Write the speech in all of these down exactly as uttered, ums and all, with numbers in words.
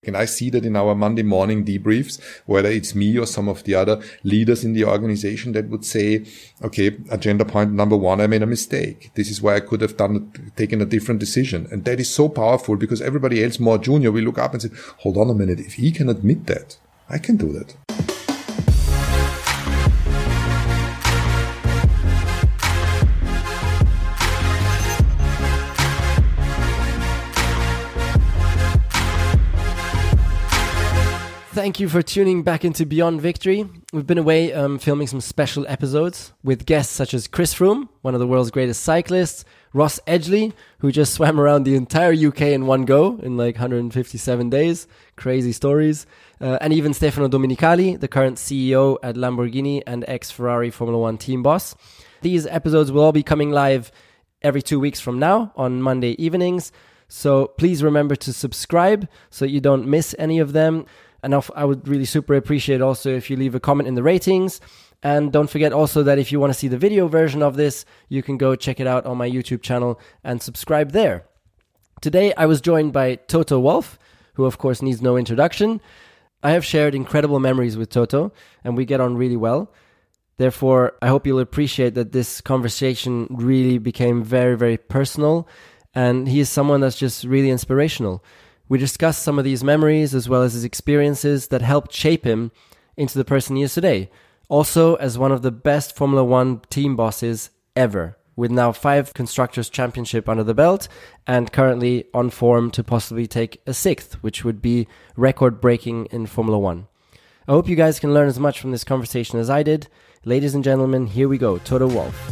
And I see that in our Monday morning debriefs, whether it's me or some of the other leaders in the organization that would say, okay, agenda point number one, I made a mistake. This is why I could have done, taken a different decision. And that is so powerful because everybody else more junior will look up and say, hold on a minute. If he can admit that, I can do that. Thank you for tuning back into Beyond Victory. We've been away um, filming some special episodes with guests such as Chris Froome, one of the world's greatest cyclists, Ross Edgley, who just swam around the entire U K in one go in like one hundred fifty-seven days. Crazy stories. Uh, and even Stefano Domenicali, the current C E O at Lamborghini and ex-Ferrari Formula One team boss. These episodes will all be coming live every two weeks from now on Monday evenings. So please remember to subscribe so you don't miss any of them. And I would really super appreciate also if you leave a comment in the ratings. And don't forget also that if you want to see the video version of this, you can go check it out on my YouTube channel and subscribe there. Today, I was joined by Toto Wolff, who of course needs no introduction. I have shared incredible memories with Toto, and we get on really well. Therefore, I hope you'll appreciate that this conversation really became very, very personal. And he is someone that's just really inspirational. We discussed some of these memories as well as his experiences that helped shape him into the person he is today. Also, as one of the best Formula One team bosses ever, with now five Constructors' Championship under the belt and currently on form to possibly take a sixth, which would be record-breaking in Formula One. I hope you guys can learn as much from this conversation as I did. Ladies and gentlemen, here we go, Toto Wolff.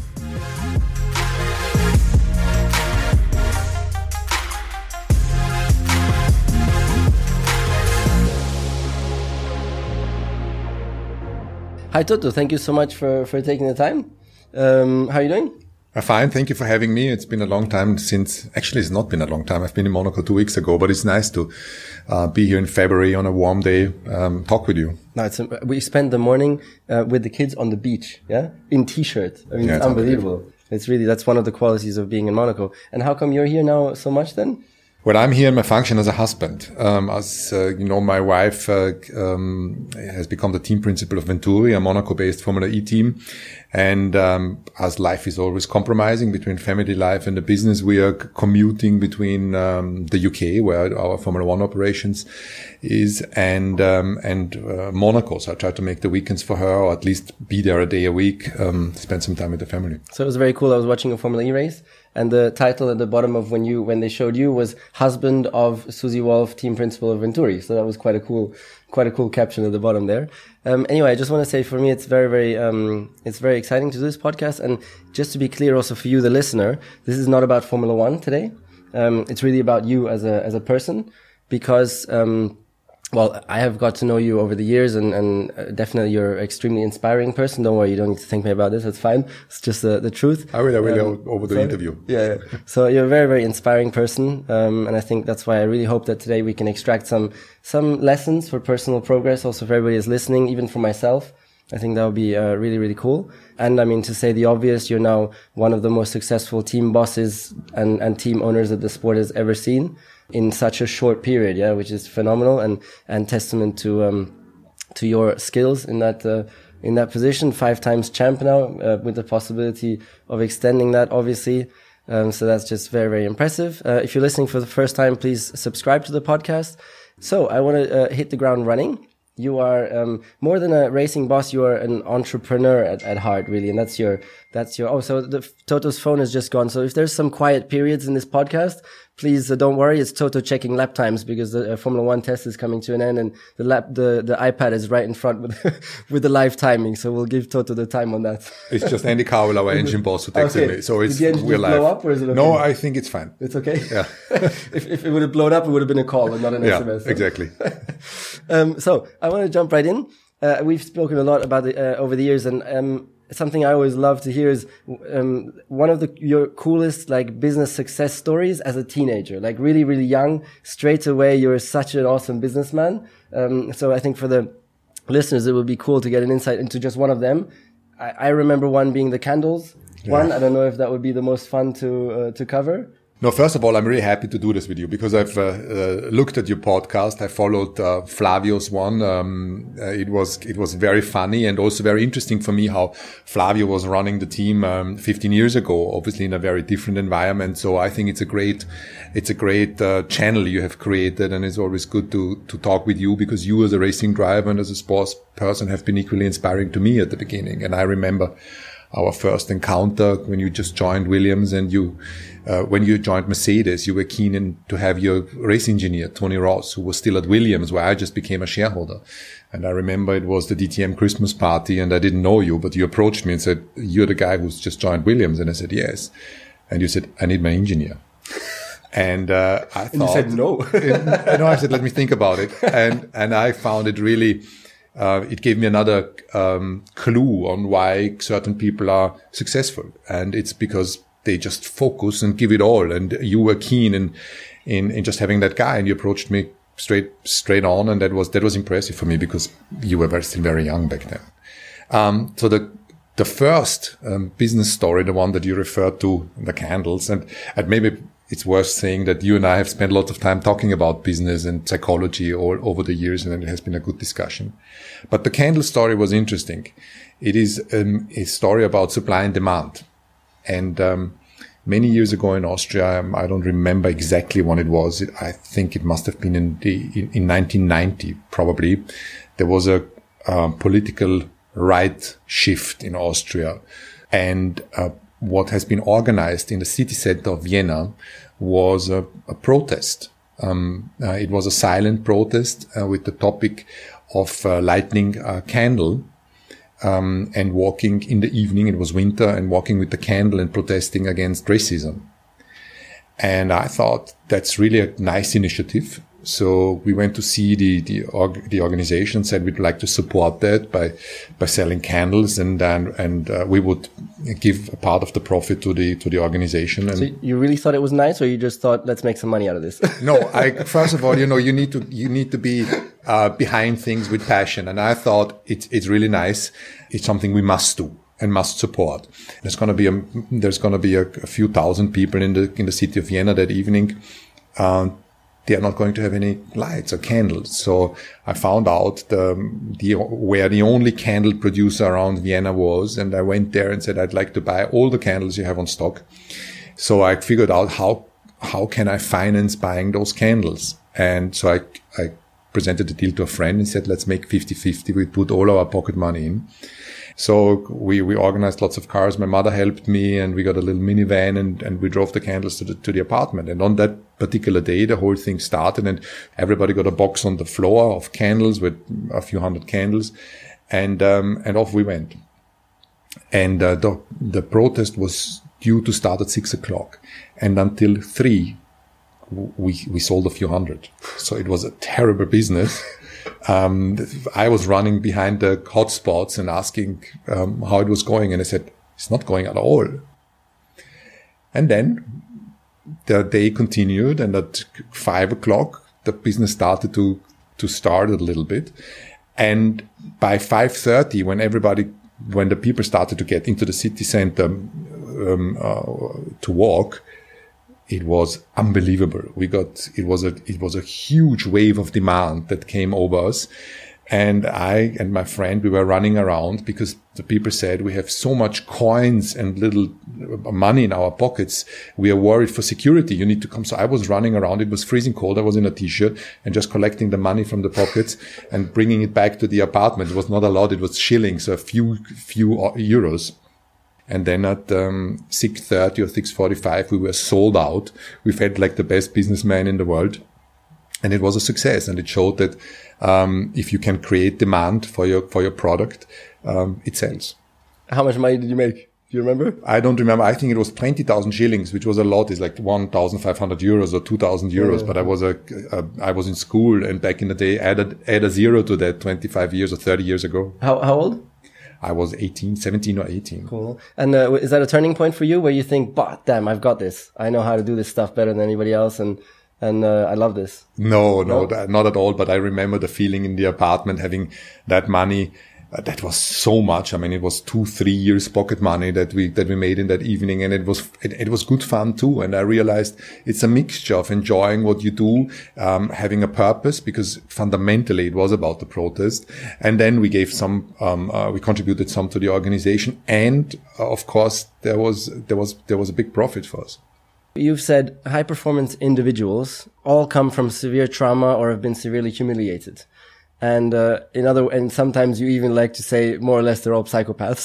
Hi Toto, thank you so much for, for taking the time. Um, how are you doing? I'm fine, thank you for having me. It's been a long time since, actually it's not been a long time. I've been in Monaco two weeks ago, but it's nice to uh, be here in February on a warm day, um, talk with you. No, it's a, we spent the morning uh, with the kids on the beach, yeah, in t-shirt. I mean, yeah, it's, it's unbelievable. unbelievable. It's really, that's one of the qualities of being in Monaco. And how come you're here now so much then? Well, I'm here in my function as a husband. Um, as uh, you know, my wife uh, um, has become the team principal of Venturi, a Monaco-based Formula E team. And um, as life is always compromising between family life and the business, we are commuting between um, the U K, where our Formula One operations is, and um, and uh, Monaco. So I try to make the weekends for her, or at least be there a day a week, um, spend some time with the family. So it was very cool. I was watching a Formula E race. And the title at the bottom of when you when they showed you was husband of Susie Wolff, team principal of Venturi. So that was quite a cool, quite a cool caption at the bottom there. Um, anyway, I just want to say for me, it's very, very, um, it's very exciting to do this podcast. And just to be clear, also for you, the listener, this is not about Formula One today. Um, it's really about you as a as a person, because um, well, I have got to know you over the years, and, and definitely you're an extremely inspiring person. Don't worry, you don't need to thank me about this. It's fine. It's just the, the truth. I will, I will um, over the sorry? interview. Yeah, yeah. So you're a very, very inspiring person. Um, and I think that's why I really hope that today we can extract some, some lessons for personal progress. Also, if everybody is listening, even for myself, I think that would be uh, really, really cool. And I mean, to say the obvious, you're now one of the most successful team bosses and, and team owners that the sport has ever seen in such a short period, yeah, which is phenomenal and, and testament to, um, to your skills in that, uh, in that position. Five times champ now, uh, with the possibility of extending that, obviously. Um, so that's just very, very impressive. Uh, if you're listening for the first time, please subscribe to the podcast. So I want to uh, hit the ground running. You are um, more than a racing boss. You are an entrepreneur at, at heart, really, and that's your that's your. Oh, so the Toto's phone has just gone. So if there's some quiet periods in this podcast, please uh, don't worry. It's Toto checking lap times, because the uh, Formula One test is coming to an end, and the lap the the iPad is right in front with with the live timing. So we'll give Toto the time on that. It's just Andy Cowell, our engine boss, who texted okay. me. So it's Did the engine we're just live. blow up, or is it okay? No, I think it's fine. It's okay. Yeah. if if it would have blown up, it would have been a call and not an yeah, S M S. So. Exactly. um, so I want to jump right in. Uh, we've spoken a lot about it uh, over the years, and um, something I always love to hear is um, one of the your coolest like business success stories as a teenager, like really, really young. Straight away, you're such an awesome businessman. Um, so I think for the listeners, it would be cool to get an insight into just one of them. I, I remember one being the candles yeah. one. I don't know if that would be the most fun to uh, to cover. No, first of all, I'm really happy to do this with you because I've uh, uh, looked at your podcast. I followed uh, Flavio's one. Um, uh, it was it was very funny and also very interesting for me how Flavio was running the team um, fifteen years ago, obviously in a very different environment. So I think it's a great it's a great uh, channel you have created, and it's always good to to talk with you because you as a racing driver and as a sports person have been equally inspiring to me at the beginning. And I remember our first encounter when you just joined Williams and you, uh, when you joined Mercedes, you were keen in, to have your race engineer, Tony Ross, who was still at Williams, where I just became a shareholder. And I remember it was the D T M Christmas party and I didn't know you, but you approached me and said, you're the guy who's just joined Williams. And I said, yes. And you said, I need my engineer. And, uh, I thought, and you said no. and, no, I said, let me think about it. And, and I found it really, Uh, it gave me another um, clue on why certain people are successful, and it's because they just focus and give it all. And you were keen in in, in just having that guy, and you approached me straight straight on, and that was that was impressive for me because you were very, still very young back then. Um, so the the first um, business story, the one that you referred to, the candles, and, and maybe it's worth saying that you and I have spent a lot of time talking about business and psychology all over the years, and it has been a good discussion. But the candle story was interesting. It is um, a story about supply and demand. And um, many years ago in Austria, um, I don't remember exactly when it was. It, I think it must have been in, the, in, in nineteen ninety, probably. There was a um, political right shift in Austria. And uh, what has been organized in the city center of Vienna was a, a protest. Um, uh, it was a silent protest uh, with the topic of uh, lighting a candle um, and walking in the evening. It was winter, and walking with the candle and protesting against racism. And I thought that's really a nice initiative. So we went to see the the, org, the organization, said we'd like to support that by by selling candles, and and, and uh, we would give a part of the profit to the to the organization. And so you really thought it was nice, or you just thought let's make some money out of this? No, I first of all, you know, you need to you need to be uh, behind things with passion, and I thought it's it's really nice. It's something we must do and must support. There's going to be a there's going to be a, a few thousand people in the in the city of Vienna that evening. Uh, They are not going to have any lights or candles. So I found out the, the, where the only candle producer around Vienna was. And I went there and said, I'd like to buy all the candles you have on stock. So I figured out how, how can I finance buying those candles? And so I, I presented the deal to a friend and said, let's make fifty fifty. We put all our pocket money in. So we, we organized lots of cars. My mother helped me, and we got a little minivan, and, and we drove the candles to the, to the apartment. And on that particular day, the whole thing started, and everybody got a box on the floor of candles with a few hundred candles. And, um, and off we went. And, uh, the, the protest was due to start at six o'clock. And until three, we, we sold a few hundred. So it was a terrible business. Um, I was running behind the hotspots and asking um, how it was going, and I said, it's not going at all. And then the day continued, and at five o'clock, the business started to, to start a little bit. And by five thirty, when everybody, when the people started to get into the city center um, uh, to walk, it was unbelievable. We got, it was a, it was a huge wave of demand that came over us. And I and my friend, we were running around because the people said we have so much coins and little money in our pockets. We are worried for security. You need to come. So I was running around. It was freezing cold. I was in a t-shirt and just collecting the money from the pockets and bringing it back to the apartment. It was not a lot. It was shillings, a few, few euros. And then at um, six thirty or six forty-five, we were sold out. We felt like the best businessman in the world. And it was a success. And it showed that um, if you can create demand for your for your product, um, it sells. How much money did you make? Do you remember? I don't remember. I think it was twenty thousand shillings, which was a lot. It's like one thousand five hundred euros or two thousand euros. Yeah. But I was a, a, I was in school, and back in the day, add a, add a zero to that twenty-five years or thirty years ago. How how old? I was eighteen, seventeen or eighteen. Cool. And uh, is that a turning point for you where you think, but damn, I've got this. I know how to do this stuff better than anybody else. And, and, uh, I love this. No, no, no? That, not at all. But I remember the feeling in the apartment, having that money, Uh, that was so much. I mean, it was two, three years pocket money that we, that we made in that evening. And it was, it, it was good fun too. And I realized it's a mixture of enjoying what you do, um, having a purpose, because fundamentally it was about the protest. And then we gave some, um, uh, we contributed some to the organization. And uh, of course, there was, there was, there was a big profit for us. You've said high performance individuals all come from severe trauma or have been severely humiliated. And, uh, in other, and sometimes you even like to say more or less they're all psychopaths.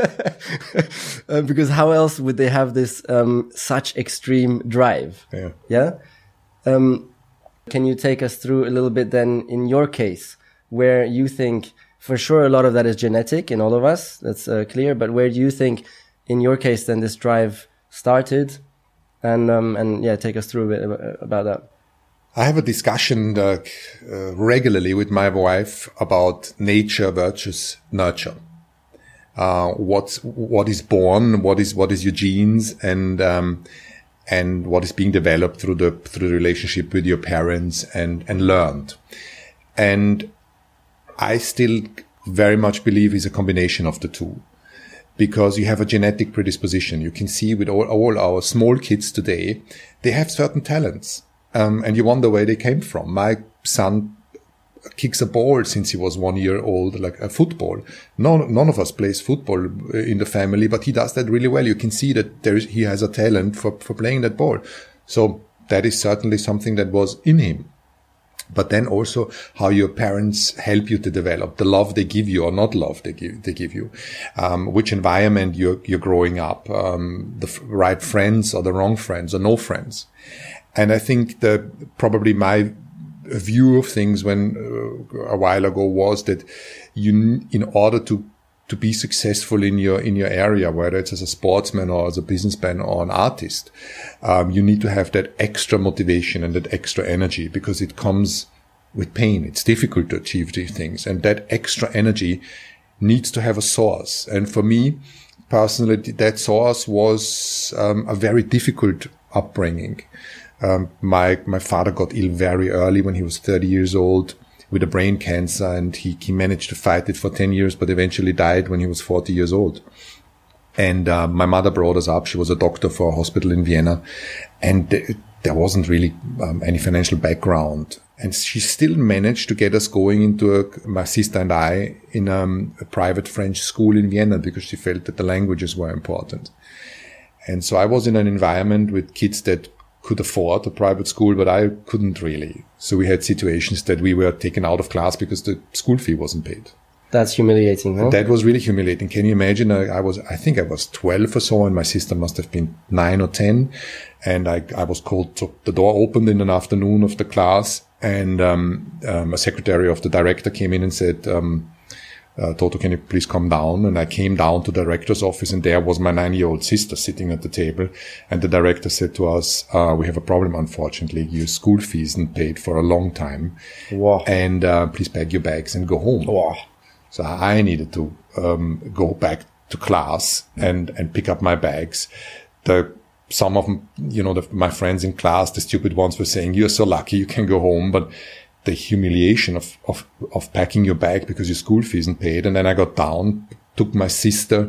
uh, because how else would they have this, um, such extreme drive? Yeah. Yeah. Um, can you take us through a little bit then in your case, where you think for sure a lot of that is genetic in all of us. That's uh, clear. But where do you think in your case then this drive started? And, um, and yeah, take us through a bit about that. I have a discussion uh, uh, regularly with my wife about nature versus nurture. Uh, what's, what is born, what is, what is your genes, and, um, and what is being developed through the, through the relationship with your parents and, and learned. And I still very much believe it's a combination of the two. Because you have a genetic predisposition. You can see with all, all our small kids today, they have certain talents. Um, and you wonder where they came from. My son kicks a ball since he was one year old, like a football. None, none of us plays football in the family, but he does that really well. You can see that there is, he has a talent for, for playing that ball. So that is certainly something that was in him. But then also how your parents help you to develop the love they give you or not love they give, they give you, um, which environment you're, you're growing up, um, the f- right friends or the wrong friends or no friends. And I think that probably my view of things when uh, a while ago was that you, in order to, to be successful in your, in your area, whether it's as a sportsman or as a businessman or an artist, um, you need to have that extra motivation and that extra energy because it comes with pain. It's difficult to achieve these things. And that extra energy needs to have a source. And for me, personally, that source was, um, a very difficult upbringing. Um, my, my father got ill very early when he was thirty years old with a brain cancer, and he, he managed to fight it for ten years, but eventually died when he was forty years old. And, uh, my mother brought us up. She was a doctor for a hospital in Vienna, and th- there wasn't really, um, any financial background. And she still managed to get us going into a, my sister and I in, um, a private French school in Vienna because she felt that the languages were important. And so I was in an environment with kids that could afford a private school, but I couldn't really. So we had situations that we were taken out of class because the school fee wasn't paid. That's humiliating, huh? That was really humiliating. Can you imagine? I, I was, I think I was twelve or so, and my sister must have been nine or ten. And I, I was called to, the door opened in an afternoon of the class, and, um, um, a secretary of the director came in and said, um, Uh, Toto, can you please come down? And I came down to the director's office, and there was my nine-year-old sister sitting at the table. And the director said to us, uh, we have a problem, unfortunately. Your school fee isn't paid for a long time. Wow. And uh, please pack your bags and go home. Wow. So I needed to um, go back to class and, and pick up my bags. The Some of them, you know, the, my friends in class, the stupid ones, were saying, you're so lucky you can go home. But the humiliation of, of, of packing your bag because your school fee isn't paid. And then I got down, took my sister.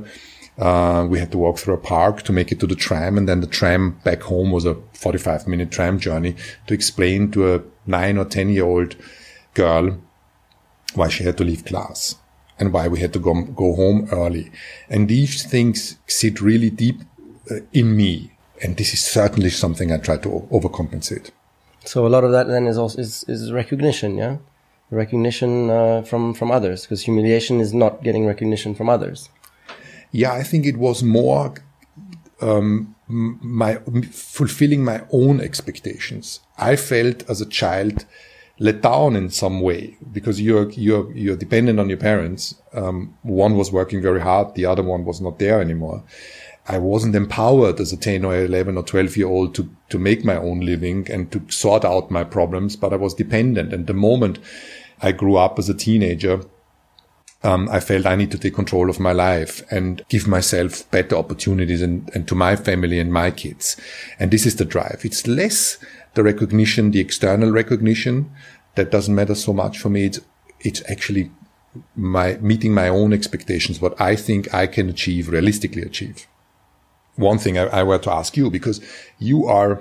Uh, we had to walk through a park to make it to the tram. And then the tram back home was a forty-five minute tram journey to explain to a nine or ten year old girl why she had to leave class and why we had to go, go home early. And these things sit really deep uh, in me. And this is certainly something I try to overcompensate. So a lot of that then is also is, is recognition, yeah, recognition uh, from from others, because humiliation is not getting recognition from others. Yeah, I think it was more um, my fulfilling my own expectations. I felt as a child let down in some way because you're you're you're dependent on your parents. Um, one was working very hard, the other one was not there anymore. I wasn't empowered as a ten or eleven or twelve year old to, to make my own living and to sort out my problems, but I was dependent. And the moment I grew up as a teenager, um, I felt I need to take control of my life and give myself better opportunities and, and to my family and my kids. And this is the drive. It's less the recognition, the external recognition that doesn't matter so much for me. It's, it's actually my meeting my own expectations, what I think I can achieve, realistically achieve. One thing I, I were to ask you, because you are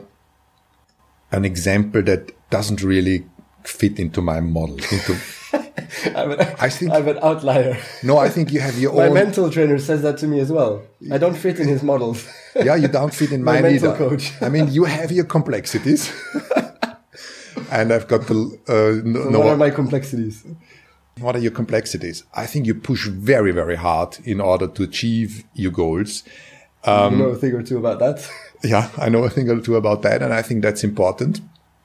an example that doesn't really fit into my model. Into, I'm, an, I think I'm an outlier. No, I think you have your my own. My mental trainer says that to me as well. I don't fit in his models. Yeah, you don't fit in my mine mental either. Coach. I mean, you have your complexities, and I've got to uh, know. So what are my complexities? What are your complexities? I think you push very, very hard in order to achieve your goals. Um, you know a thing or two about that? Yeah, I know a thing or two about that, and I think that's important.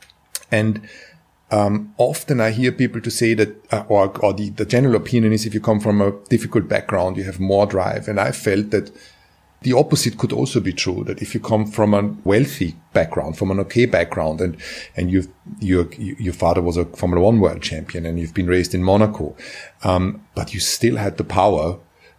And um, often I hear people to say that, uh, or, or the, the general opinion is if you come from a difficult background, you have more drive. And I felt that the opposite could also be true, that if you come from a wealthy background, from an okay background, and, and you've, your, your father was a Formula One world champion and you've been raised in Monaco, um, but you still had the power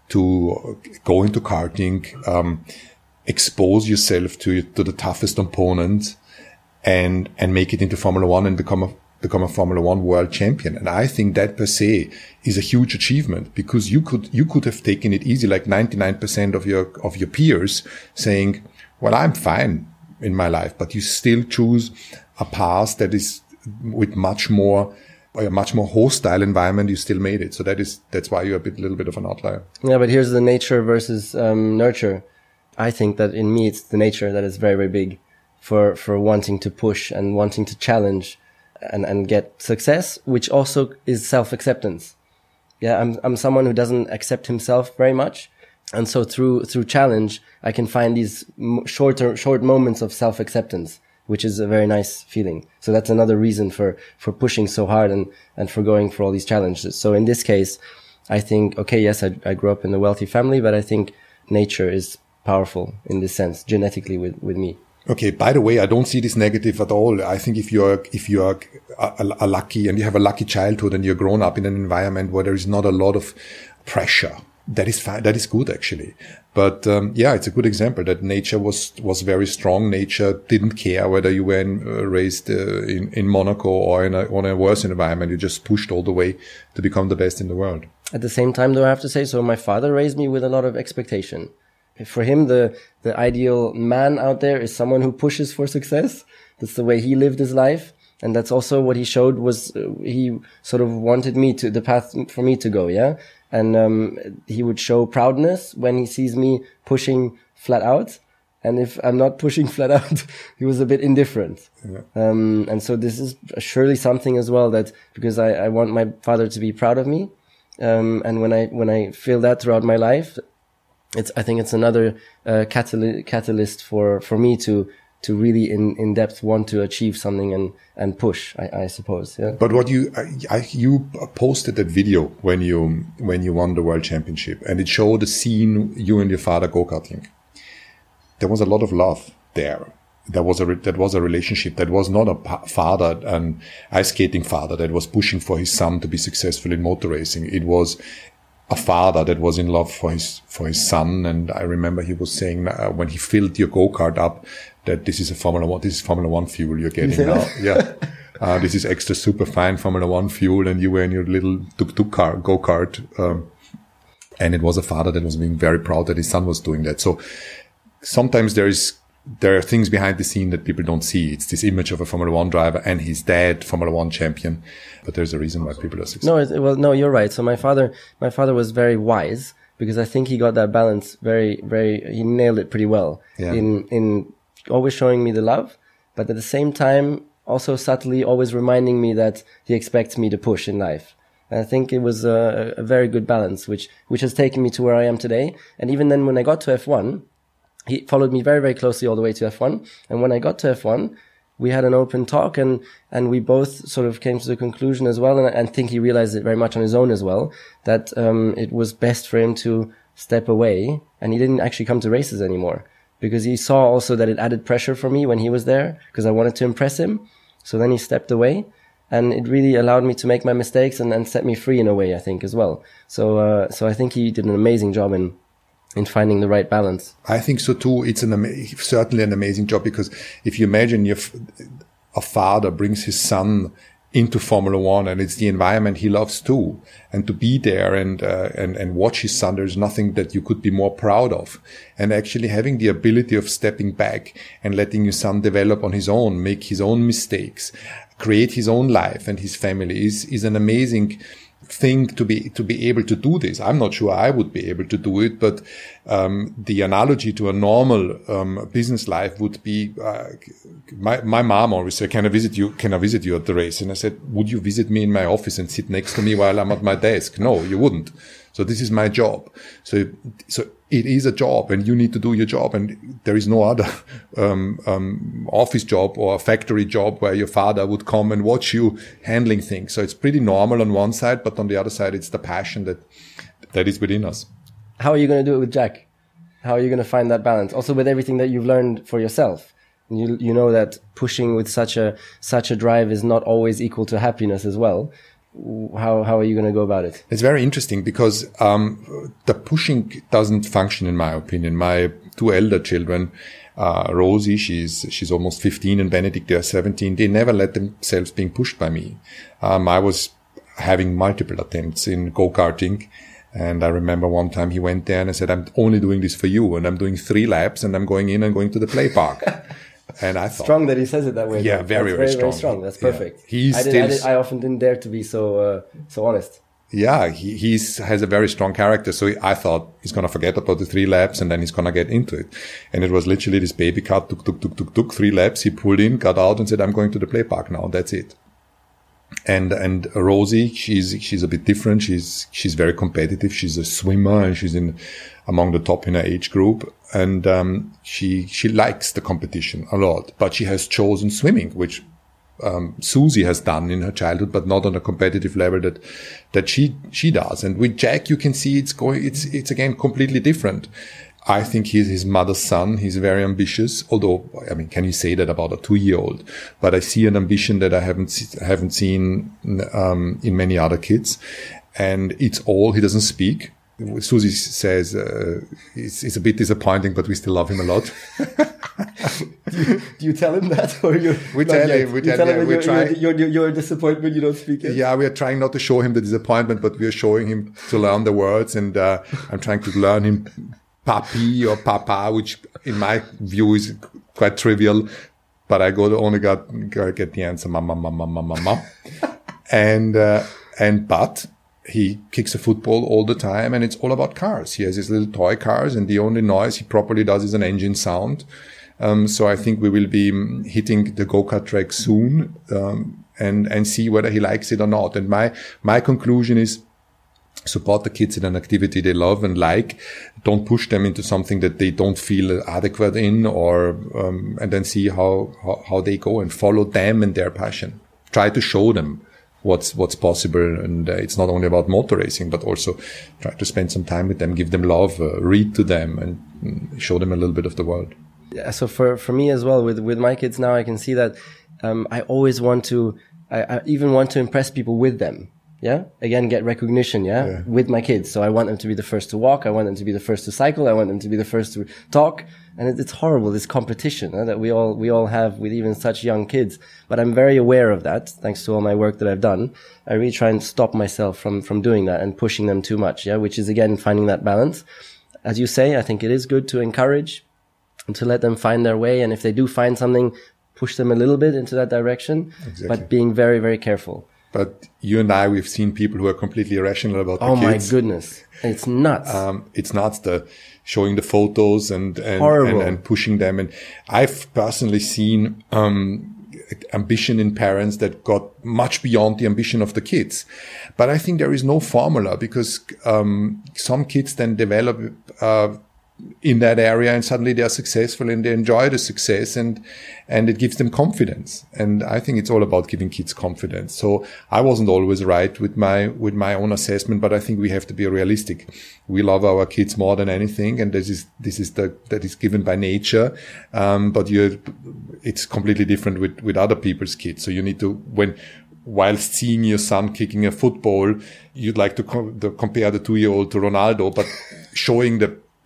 to go into karting, um, expose yourself to, to the toughest opponent and, and make it into Formula One and become a, become a Formula One world champion. And I think that per se is a huge achievement, because you could, you could have taken it easy, like ninety-nine percent of your, of your peers saying, well, I'm fine in my life, but you still choose a path that is with much more, a much more hostile environment. You still made it. So that is, that's why you're a bit, little bit of an outlier. Yeah, but here's the nature versus, um, nurture. I think that in me, it's the nature that is very, very big for, for wanting to push and wanting to challenge and, and get success, which also is self-acceptance. Yeah, I'm, I'm someone who doesn't accept himself very much. And so through, through challenge, I can find these shorter, short moments of self-acceptance, which is a very nice feeling. So that's another reason for, for pushing so hard and, and for going for all these challenges. So in this case, I think, okay, yes, I, I grew up in a wealthy family, but I think nature is powerful in this sense, genetically with, with me. Okay. By the way, I don't see this negative at all. I think if you're, if you are a, a lucky and you have a lucky childhood and you're grown up in an environment where there is not a lot of pressure, that is fine. That is good, actually. But, um, yeah, it's a good example that nature was, was very strong. Nature didn't care whether you were in, uh, raised uh, in, in Monaco or in a, or in a worse environment. You just pushed all the way to become the best in the world. At the same time, though, I have to say, so my father raised me with a lot of expectation. For him, the, the ideal man out there is someone who pushes for success. That's the way he lived his life. And that's also what he showed was, uh, he sort of wanted me to, the path for me to go, yeah? And, um, he would show proudness when he sees me pushing flat out. And if I'm not pushing flat out, he was a bit indifferent. Yeah. Um, and so this is surely something as well that, because I, I want my father to be proud of me. Um, and when I, when I feel that throughout my life, it's, I think it's another, uh, catalyst, catalyst for, for me to, to really in, in depth want to achieve something and, and push, I, I suppose. Yeah. But what you, I, you posted that video when you, when you won the world championship, and it showed a scene, you and your father go-karting. There was a lot of love there. There was a, that was a relationship that was not a father, an ice skating father that was pushing for his son to be successful in motor racing. It was a father that was in love for his, for his son. And I remember he was saying, uh, when he filled your go-kart up, that this is a Formula One, this is Formula One fuel you're getting now. Yeah. Uh, this is extra super fine Formula One fuel, and you were in your little tuk-tuk car, go-kart. Um, and it was a father that was being very proud that his son was doing that. So sometimes there is, there are things behind the scene that people don't see. It's this image of a Formula One driver and his dad, Formula One champion. But there's a reason why people are successful. No, it, well, no, you're right. So my father, my father was very wise, because I think he got that balance very, very, he nailed it pretty well. Yeah. In, in always showing me the love, but at the same time, also subtly always reminding me that he expects me to push in life. And I think it was a, a very good balance, which, which has taken me to where I am today. And even then, when I got to F one, he followed me very, very closely all the way to F one. And when I got to F one, we had an open talk, and, and we both sort of came to the conclusion as well. And I, I think he realized it very much on his own as well, that, um, it was best for him to step away, and he didn't actually come to races anymore, because he saw also that it added pressure for me when he was there, because I wanted to impress him. So then he stepped away, and it really allowed me to make my mistakes and, and set me free in a way, I think, as well. So, uh, so I think he did an amazing job in, in finding the right balance. I think so too. It's an ama- certainly an amazing job, because if you imagine your f- a father brings his son into Formula One, and it's the environment he loves too. And to be there and, uh, and, and watch his son, there's nothing that you could be more proud of. And actually having the ability of stepping back and letting your son develop on his own, make his own mistakes, create his own life and his family is, is an amazing thing to be, to be able to do this. I'm not sure I would be able to do it, but, um, the analogy to a normal, um, business life would be, uh, my, my mom always said, can I visit you, can I visit you at the race? And I said, would you visit me in my office and sit next to me while I'm at my desk? No, you wouldn't. So this is my job. So, so it is a job and you need to do your job. And there is no other, um, um, office job or a factory job where your father would come and watch you handling things. So it's pretty normal on one side, but on the other side, it's the passion that, that is within us. How are you going to do it with Jack? How are you going to find that balance? Also with everything that you've learned for yourself. You, you know that pushing with such a, such a drive is not always equal to happiness as well. How how are you going to go about it? It's very interesting because um the pushing doesn't function in my opinion. My two elder children, uh Rosie, she's she's almost fifteen, and Benedict, they're seventeen. They never let themselves being pushed by me. Um I was having multiple attempts in go-karting, and I remember one time he went there and I said, I'm only doing this for you, and I'm doing three laps and I'm going in and going to the play park. And I thought, strong that he says it that way. Yeah, very, very, very strong. Very strong. That's perfect. Yeah. He's I, did, still, I, did, I often didn't dare to be so uh, so honest. Yeah, he he's, has a very strong character. So I thought he's going to forget about the three laps and then he's going to get into it. And it was literally this baby car, tuk, tuk, tuk, tuk, tuk, three laps. He pulled in, got out and said, I'm going to the play park now. That's it. And, and Rosie, she's, she's a bit different. She's, she's very competitive. She's a swimmer and she's in among the top in her age group. And, um, she, she likes the competition a lot, but she has chosen swimming, which, um, Susie has done in her childhood, but not on a competitive level that, that she, she does. And with Jack, you can see it's going, it's, it's again completely different. I think he's his mother's son. He's very ambitious. Although, I mean, can you say that about a two-year-old? But I see an ambition that I haven't se- haven't seen um, in many other kids, and it's all he doesn't speak. Susie says uh, it's, it's a bit disappointing, but we still love him a lot. do, you, do you tell him that, or you? We tell him. We tell, tell him. We're trying. Your, your, your disappointment. You don't speak it. Yeah, we are trying not to show him the disappointment, but we are showing him to learn the words, and uh, I'm trying to learn him papi or papa, which in my view is quite trivial, but I go to only got, got get the answer mama, mama, mama, mama. and, uh, and, but he kicks a football all the time and it's all about cars. He has his little toy cars and the only noise he properly does is an engine sound. Um, so I think we will be hitting the go-kart track soon, um, and, and see whether he likes it or not. And my, my conclusion is, support the kids in an activity they love and like. Don't push them into something that they don't feel adequate in, or um, and then see how, how how they go and follow them and their passion. Try to show them what's what's possible, and uh, it's not only about motor racing, but also try to spend some time with them, give them love, uh, read to them, and mm, show them a little bit of the world. Yeah. So for for me as well, with with my kids now, I can see that um, I always want to, I, I even want to impress people with them. Yeah. Again, get recognition. Yeah? yeah. With my kids. So I want them to be the first to walk. I want them to be the first to cycle. I want them to be the first to talk. And it, it's horrible, this competition uh, that we all, we all have with even such young kids. But I'm very aware of that. Thanks to all my work that I've done. I really try and stop myself from, from doing that and pushing them too much. Yeah. Which is again, finding that balance. As you say, I think it is good to encourage and to let them find their way. And if they do find something, push them a little bit into that direction, exactly. But being very, very careful. But you and I, we've seen people who are completely irrational about oh the kids. Oh my goodness. It's nuts. Um, it's nuts, the showing the photos and, and, and, and pushing them. And I've personally seen, um, ambition in parents that got much beyond the ambition of the kids. But I think there is no formula because, um, some kids then develop, uh, in that area and suddenly they are successful and they enjoy the success and, and it gives them confidence. And I think it's all about giving kids confidence. So I wasn't always right with my, with my own assessment, but I think we have to be realistic. We love our kids more than anything. And this is, this is the, that is given by nature. Um, but you, it's completely different with, with other people's kids. So you need to, when, whilst seeing your son kicking a football, you'd like to co- the, compare the two-year-old to Ronaldo, but showing the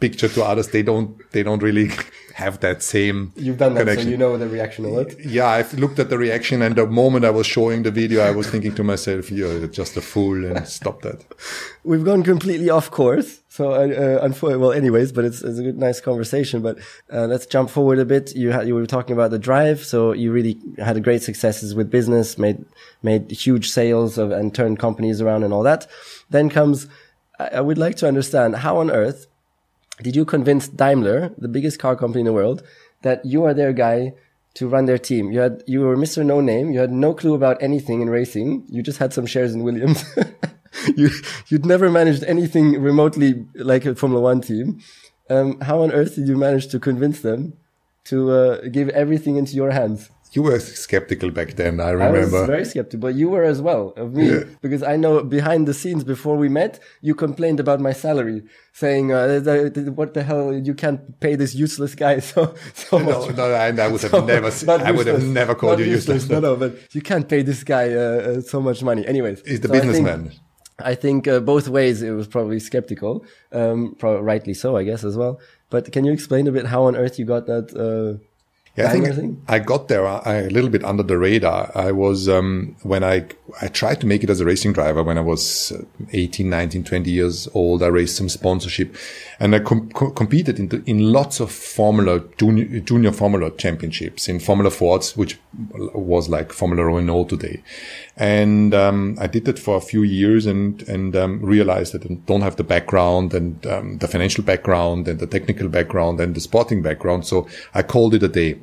picture to others, they don't, they don't really have that same You've done that, connection. so you know the reaction of it. Yeah, I've looked at the reaction, and the moment I was showing the video, I was thinking to myself, you're just a fool, and stop that. We've gone completely off course. So, uh, unfortunately, well, anyways, but it's, it's a good, nice conversation. But uh, let's jump forward a bit. You had, you were talking about the drive. So you really had great successes with business, made, made huge sales of, and turned companies around and all that. Then comes, I, I would like to understand, how on earth did you convince Daimler, the biggest car company in the world, that you are their guy to run their team? You had, you were Mister No Name. You had no clue about anything in racing. You just had some shares in Williams. you, you'd never managed anything remotely like a Formula One team. Um, how on earth did you manage to convince them to uh, give everything into your hands? You were skeptical back then, I remember. I was very skeptical, but you were as well of me, yeah. Because I know behind the scenes before we met, you complained about my salary, saying, uh, "What the hell? You can't pay this useless guy so so no, much." No, I, I would have so, never, I would have never called you useless. useless. No, no, but you can't pay this guy uh, uh, so much money. Anyways, he's the so businessman. I think, I think uh, both ways it was probably skeptical, um, probably rightly so, I guess as well. But can you explain a bit how on earth you got that? Uh, Yeah, I think I got there a little bit under the radar. I was, um, when I, I tried to make it as a racing driver when I was eighteen, nineteen, twenty years old. I raced some sponsorship, and I com- com- competed in, the, in lots of Formula, junior, junior Formula championships in Formula Fords, which was like Formula Renault today. And, um, I did that for a few years and, and, um, realized that I don't have the background and, um, the financial background and the technical background and the sporting background. So I called it a day.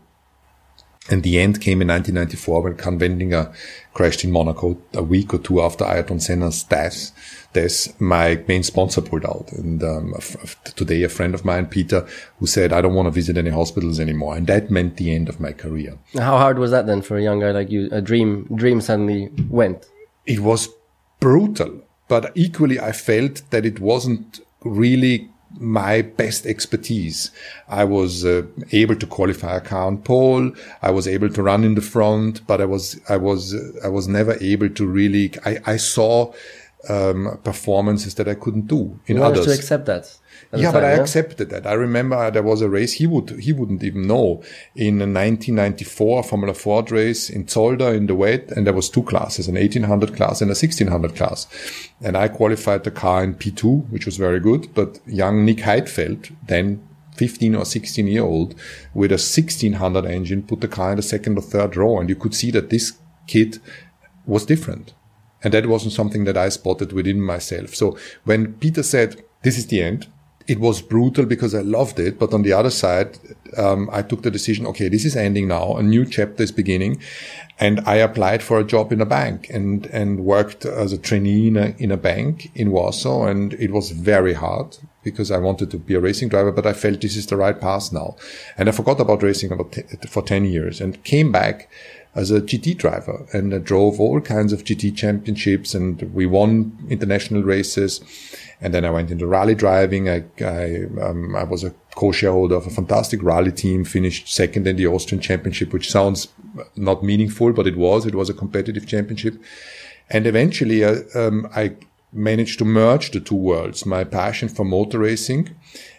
And the end came in nineteen ninety-four when Can Wendinger crashed in Monaco a week or two after Ayrton Senna's death. Death, my main sponsor pulled out. And um, today a friend of mine, Peter, who said, I don't want to visit any hospitals anymore. And that meant the end of my career. How hard was that then for a young guy like you? A dream, dream suddenly went. It was brutal. But equally, I felt that it wasn't really my best expertise. I was uh, able to qualify a car on pole. I was able to run in the front, but I was, I was, uh, I was never able to really, I, I saw, um, performances that I couldn't do in you others. To accept that. Yeah, time, but I yeah? accepted that. I remember there was a race he would, he wouldn't even know in a nineteen ninety-four Formula Ford race in Zolder in the wet. And there was two classes, an eighteen hundred class and a sixteen hundred class. And I qualified the car in P two, which was very good. But young Nick Heidfeld, then fifteen or sixteen year old with a sixteen hundred engine, put the car in the second or third row. And you could see that this kid was different. And that wasn't something that I spotted within myself. So when Peter said, this is the end, it was brutal because I loved it. But on the other side, um, I took the decision, okay, this is ending now. A new chapter is beginning. And I applied for a job in a bank and, and worked as a trainee in a, in a bank in Warsaw. And it was very hard because I wanted to be a racing driver, but I felt this is the right path now. And I forgot about racing about t- for ten years and came back as a G T driver and I drove all kinds of G T championships and we won international races. And then I went into rally driving. I, I, um, I was a co-shareholder of a fantastic rally team, finished second in the Austrian championship, which sounds not meaningful, but it was, it was a competitive championship. And eventually, uh, um, I managed to merge the two worlds, my passion for motor racing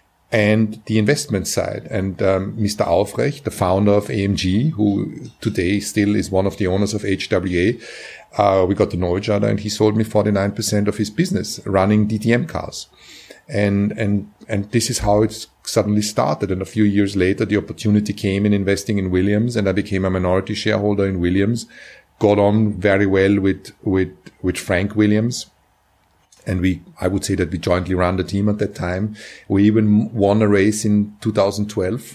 and the investment side. And um, Mister Aufrecht, the founder of A M G, who today still is one of the owners of H W A, uh, we got to know each other, and he sold me forty-nine percent of his business running D T M cars. And and and this is how it suddenly started. And a few years later, the opportunity came in investing in Williams, and I became a minority shareholder in Williams. Got on very well with with with Frank Williams. And we, I would say that we jointly ran the team at that time. We even won a race in two thousand twelve,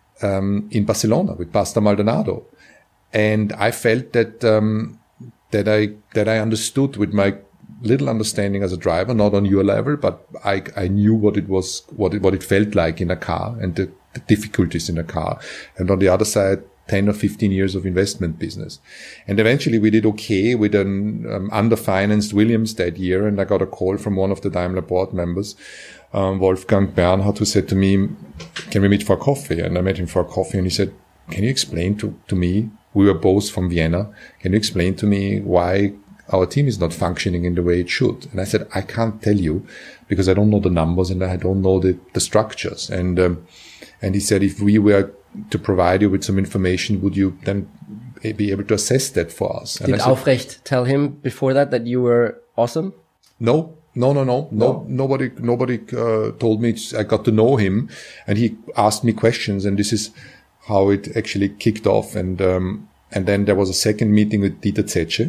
um, in Barcelona with Pastor Maldonado. And I felt that, um, that I, that I understood with my little understanding as a driver, not on your level, but I, I knew what it was, what it, what it felt like in a car and the, the difficulties in a car. And on the other side, ten or fifteen years of investment business. And eventually we did okay with an um, underfinanced Williams that year. And I got a call from one of the Daimler board members, um, Wolfgang Bernhard, who said to me, can we meet for a coffee? And I met him for a coffee and he said, can you explain to, to me, we were both from Vienna. Can you explain to me why our team is not functioning in the way it should. And I said, I can't tell you because I don't know the numbers and I don't know the, the structures. And, um, and he said, if we were to provide you with some information, would you then be able to assess that for us? And Did I said, Aufrecht tell him before that that you were awesome? No, no, no, no, no. no. Nobody, nobody uh, told me. I got to know him, and he asked me questions, and this is how it actually kicked off. And um, and then there was a second meeting with Dieter Zetsche,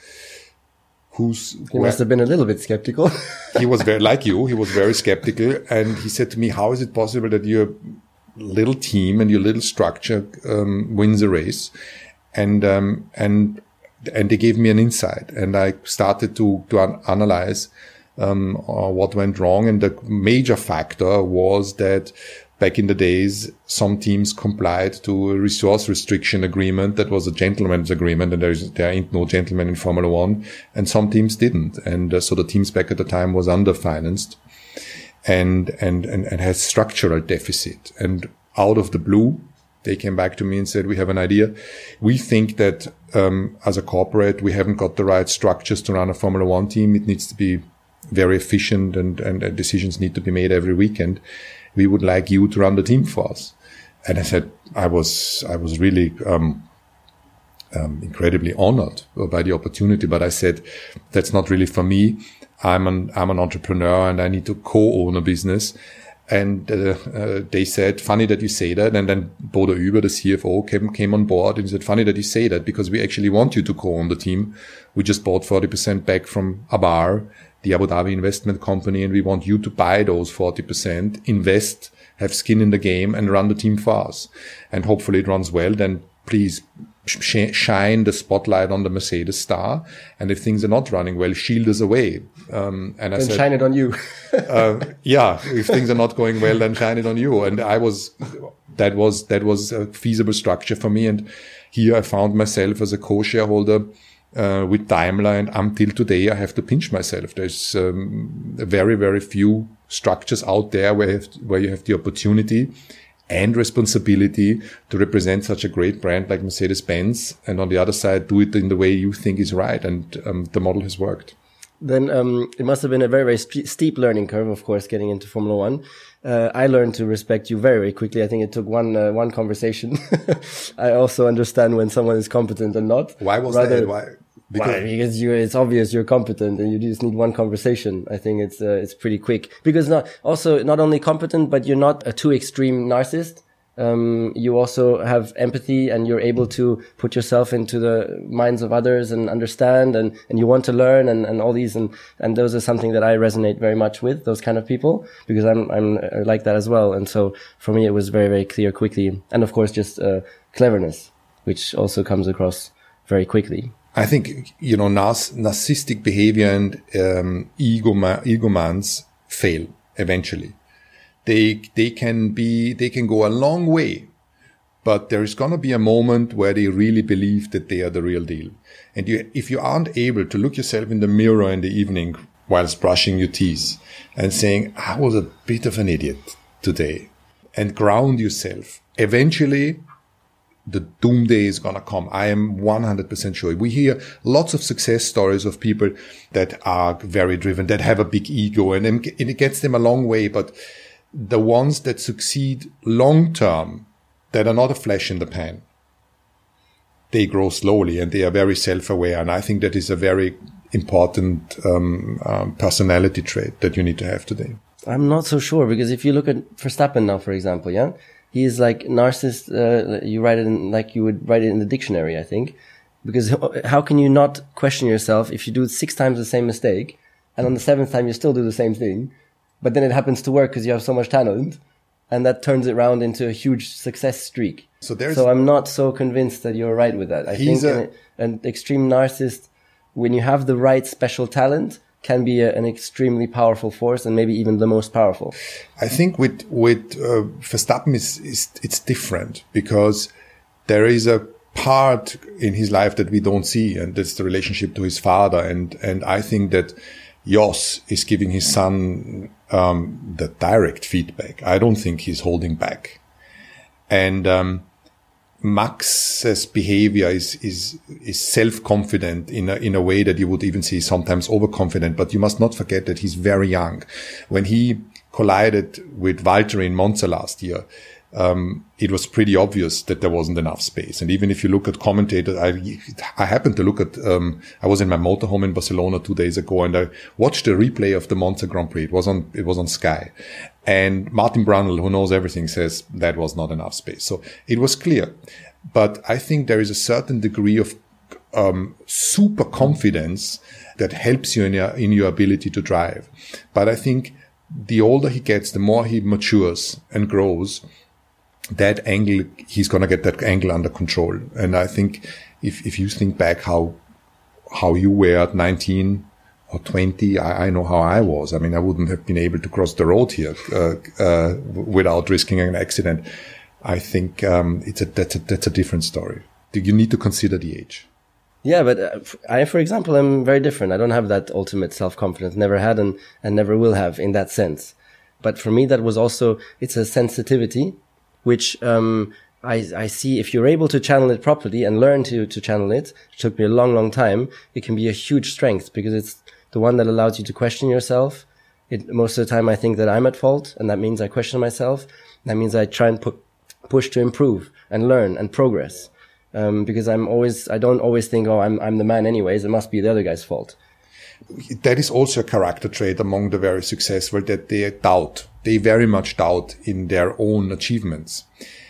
who's he must have been a little bit skeptical. He was very like you. He was very skeptical, and he said to me, "How is it possible that your little team and your little structure um, wins a race?" And um, and and they gave me an insight, and I started to to an- analyze um, uh, what went wrong. And the major factor was that back in the days, some teams complied to a resource restriction agreement that was a gentleman's agreement, and there's there ain't no gentleman in Formula One, and some teams didn't, and uh, so the teams back at the time was underfinanced, and and and, and had structural deficit. And out of the blue, they came back to me and said, we have an idea. We think that um, as a corporate, we haven't got the right structures to run a Formula One team. It needs to be very efficient, and, and uh, decisions need to be made every weekend. We would like you to run the team for us. And I said, I was, I was really um, um, incredibly honored by the opportunity. But I said, that's not really for me. I'm an, I'm an entrepreneur, and I need to co-own a business. And uh, uh, they said, funny that you say that. And then Bodo Uber, the C F O, came, came on board and said, funny that you say that, because we actually want you to co-own the team. We just bought forty percent back from Abar, the Abu Dhabi investment company, and we want you to buy those forty percent, invest, have skin in the game, and run the team for us. And hopefully it runs well. Then please sh- shine the spotlight on the Mercedes star. And if things are not running well, shield us away. Um, and I then said, shine it on you. uh, yeah, if things are not going well, then shine it on you. And I was, that was, that was a feasible structure for me. And here I found myself as a co-shareholder Uh, with Daimler, and until today I have to pinch myself. There's um, very, very few structures out there where you have, where you have the opportunity and responsibility to represent such a great brand like Mercedes-Benz, and on the other side do it in the way you think is right, and um, the model has worked. Then um, it must have been a very, very st- steep learning curve, of course, getting into Formula One. Uh, I learned to respect you very, very quickly. I think it took one uh, one conversation. I also understand when someone is competent and not. Why was Rather, that? Why? Because, Why? because you, it's obvious you're competent, and you just need one conversation. I think it's uh, it's pretty quick. Because not also not only competent, but you're not a too extreme narcissist. Um, you also have empathy, and you're able to put yourself into the minds of others and understand, and, and you want to learn, and, and all these, and, and those are something that I resonate very much with, those kind of people, because I'm, I'm like that as well. And so for me, it was very, very clear quickly. And of course, just, uh, cleverness, which also comes across very quickly. I think, you know, nar- narcissistic behavior and, um, ego, egomans fail eventually. They, they can be, they can go a long way, but there is going to be a moment where they really believe that they are the real deal. And you, if you aren't able to look yourself in the mirror in the evening whilst brushing your teeth and saying, I was a bit of an idiot today, and ground yourself, eventually the doomsday is going to come. I am one hundred percent sure. We hear lots of success stories of people that are very driven, that have a big ego, and it gets them a long way. But the ones that succeed long term, that are not a flash in the pan, they grow slowly, and they are very self-aware. And I think that is a very important um, um, personality trait that you need to have today. I'm not so sure, because if you look at Verstappen now, for example, yeah, he is like narcissist. Uh, you write it in, like you would write it in the dictionary, I think, because how can you not question yourself if you do six times the same mistake, and on the seventh time you still do the same thing? But then it happens to work because you have so much talent, and that turns it around into a huge success streak. So, there's so I'm not so convinced that you're right with that. I think a, an, an extreme narcissist, when you have the right special talent, can be a, an extremely powerful force, and maybe even the most powerful. I think with with uh, Verstappen is, is it's different, because there is a part in his life that we don't see, and that's the relationship to his father. And and I think that Jos is giving his son um, the direct feedback. I don't think he's holding back. And um, Max's behavior is, is, is self-confident in a, in a way that you would even say sometimes overconfident, but you must not forget that he's very young. When he collided with Valtteri in Monza last year, um, it was pretty obvious that there wasn't enough space. And even if you look at commentators, I, I happened to look at, um, I was in my motorhome in Barcelona two days ago and I watched the replay of the Monza Grand Prix. It was on, it was on Sky. And Martin Brundle, who knows everything, says that was not enough space. So it was clear. But I think there is a certain degree of um, super confidence that helps you in your, in your ability to drive. But I think the older he gets, the more he matures and grows, that angle, he's going to get that angle under control. And I think if, if you think back how, how you were at nineteen or twenty, I, I know how I was. I mean, I wouldn't have been able to cross the road here, uh, uh, without risking an accident. I think, um, it's a, that's a, that's a different story. You need to consider the age. Yeah, but uh, I, for example, am very different. I don't have that ultimate self-confidence, never had and, and never will have in that sense. But for me, that was also, it's a sensitivity, which, um, I, I see if you're able to channel it properly and learn to, to channel it, it took me a long, long time. It can be a huge strength because it's the one that allows you to question yourself. It, most of the time I think that I'm at fault and that means I question myself. That means I try and pu- push to improve and learn and progress. Um, because I'm always, I don't always think, oh, I'm, I'm the man anyways. It must be the other guy's fault. That is also a character trait among the very successful, that they doubt. They very much doubt in their own achievements.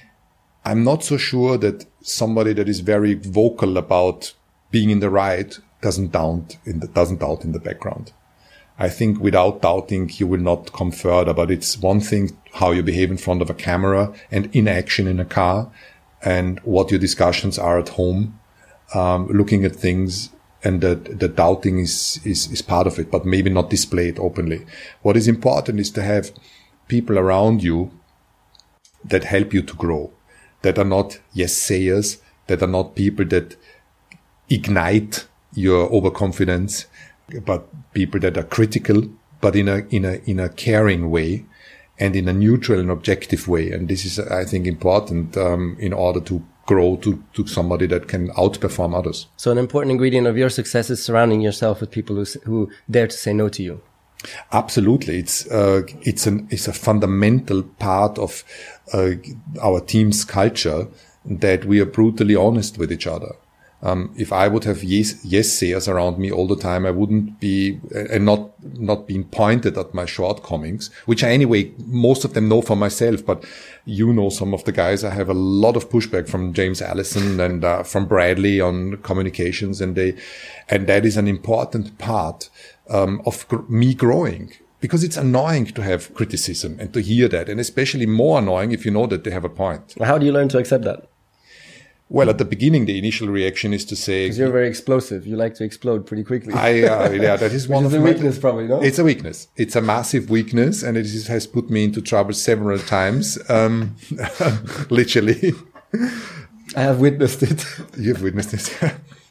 I'm not so sure that somebody that is very vocal about being in the right doesn't doubt in the, doesn't doubt in the background. I think without doubting, you will not come further, but it's one thing how you behave in front of a camera and in action in a car, and what your discussions are at home, um, looking at things, and the, the doubting is, is, is part of it, but maybe not displayed openly. What is important is to have people around you that help you to grow, that are not yes-sayers, that are not people that ignite your overconfidence, but people that are critical, but in a, in a, in a caring way and in a neutral and objective way. And this is, I think, important, um, in order to grow to, to somebody that can outperform others. So an important ingredient of your success is surrounding yourself with people who, who dare to say no to you. Absolutely. It's, uh, it's an, it's a fundamental part of, uh, our team's culture that we are brutally honest with each other. Um, if I would have yes, yes sayers around me all the time, I wouldn't be, and not, not being pointed at my shortcomings, which I anyway, most of them know for myself, but you know, some of the guys, I have a lot of pushback from James Allison and, uh, from Bradley on communications, and they, and that is an important part, um, of gr- me growing. Because it's annoying to have criticism and to hear that, and especially more annoying if you know that they have a point. How do you learn to accept that? Well, at the beginning, the initial reaction is to say... Because you're very explosive. You like to explode pretty quickly. I, uh, yeah, that is one Which of is a my... weakness, probably, no? It's a weakness. It's a massive weakness, and it is, has put me into trouble several times, um, literally. I have witnessed it. You've witnessed it.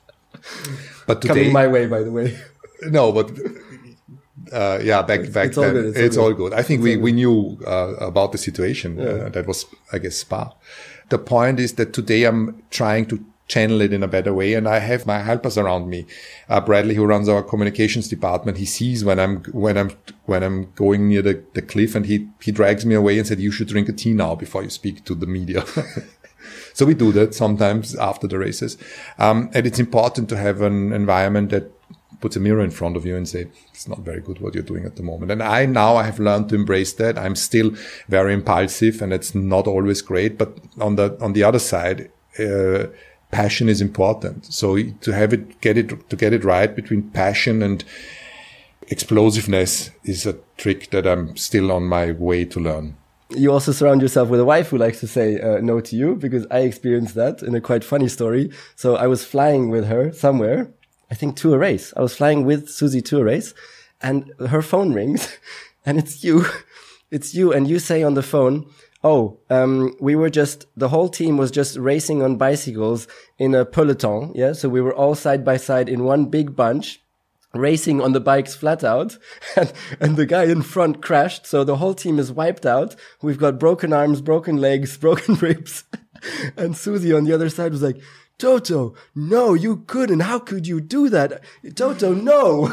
But today... Coming my way, by the way. No, but... Uh, yeah, back, it's, back it's then, all good, it's, it's all all good. good. I think it's we, we knew, uh, about the situation. Yeah. Uh, that was, I guess, Spa. The point is that today I'm trying to channel it in a better way, and I have my helpers around me. Uh, Bradley, who runs our communications department, he sees when I'm, when I'm, when I'm going near the, the cliff, and he, he drags me away and said, you should drink a tea now before you speak to the media. So we do that sometimes after the races. Um, and it's important to have an environment that puts a mirror in front of you and say, it's not very good what you're doing at the moment. And I now I have learned to embrace that. I'm still very impulsive, and it's not always great. But on the, on the other side, uh, passion is important. So to have it, get it, to get it right between passion and explosiveness is a trick that I'm still on my way to learn. You also surround yourself with a wife who likes to say uh, no to you, because I experienced that in a quite funny story. So I was flying with her somewhere, I think to a race. I was flying with Susie to a race, and her phone rings, and it's you. It's you, and you say on the phone, oh, um, we were just, the whole team was just racing on bicycles in a peloton, yeah? So we were all side by side in one big bunch, racing on the bikes flat out, and, and the guy in front crashed, so the whole team is wiped out. We've got broken arms, broken legs, broken ribs. And Susie on the other side was like, Toto, no, you couldn't. How could you do that? Toto, no.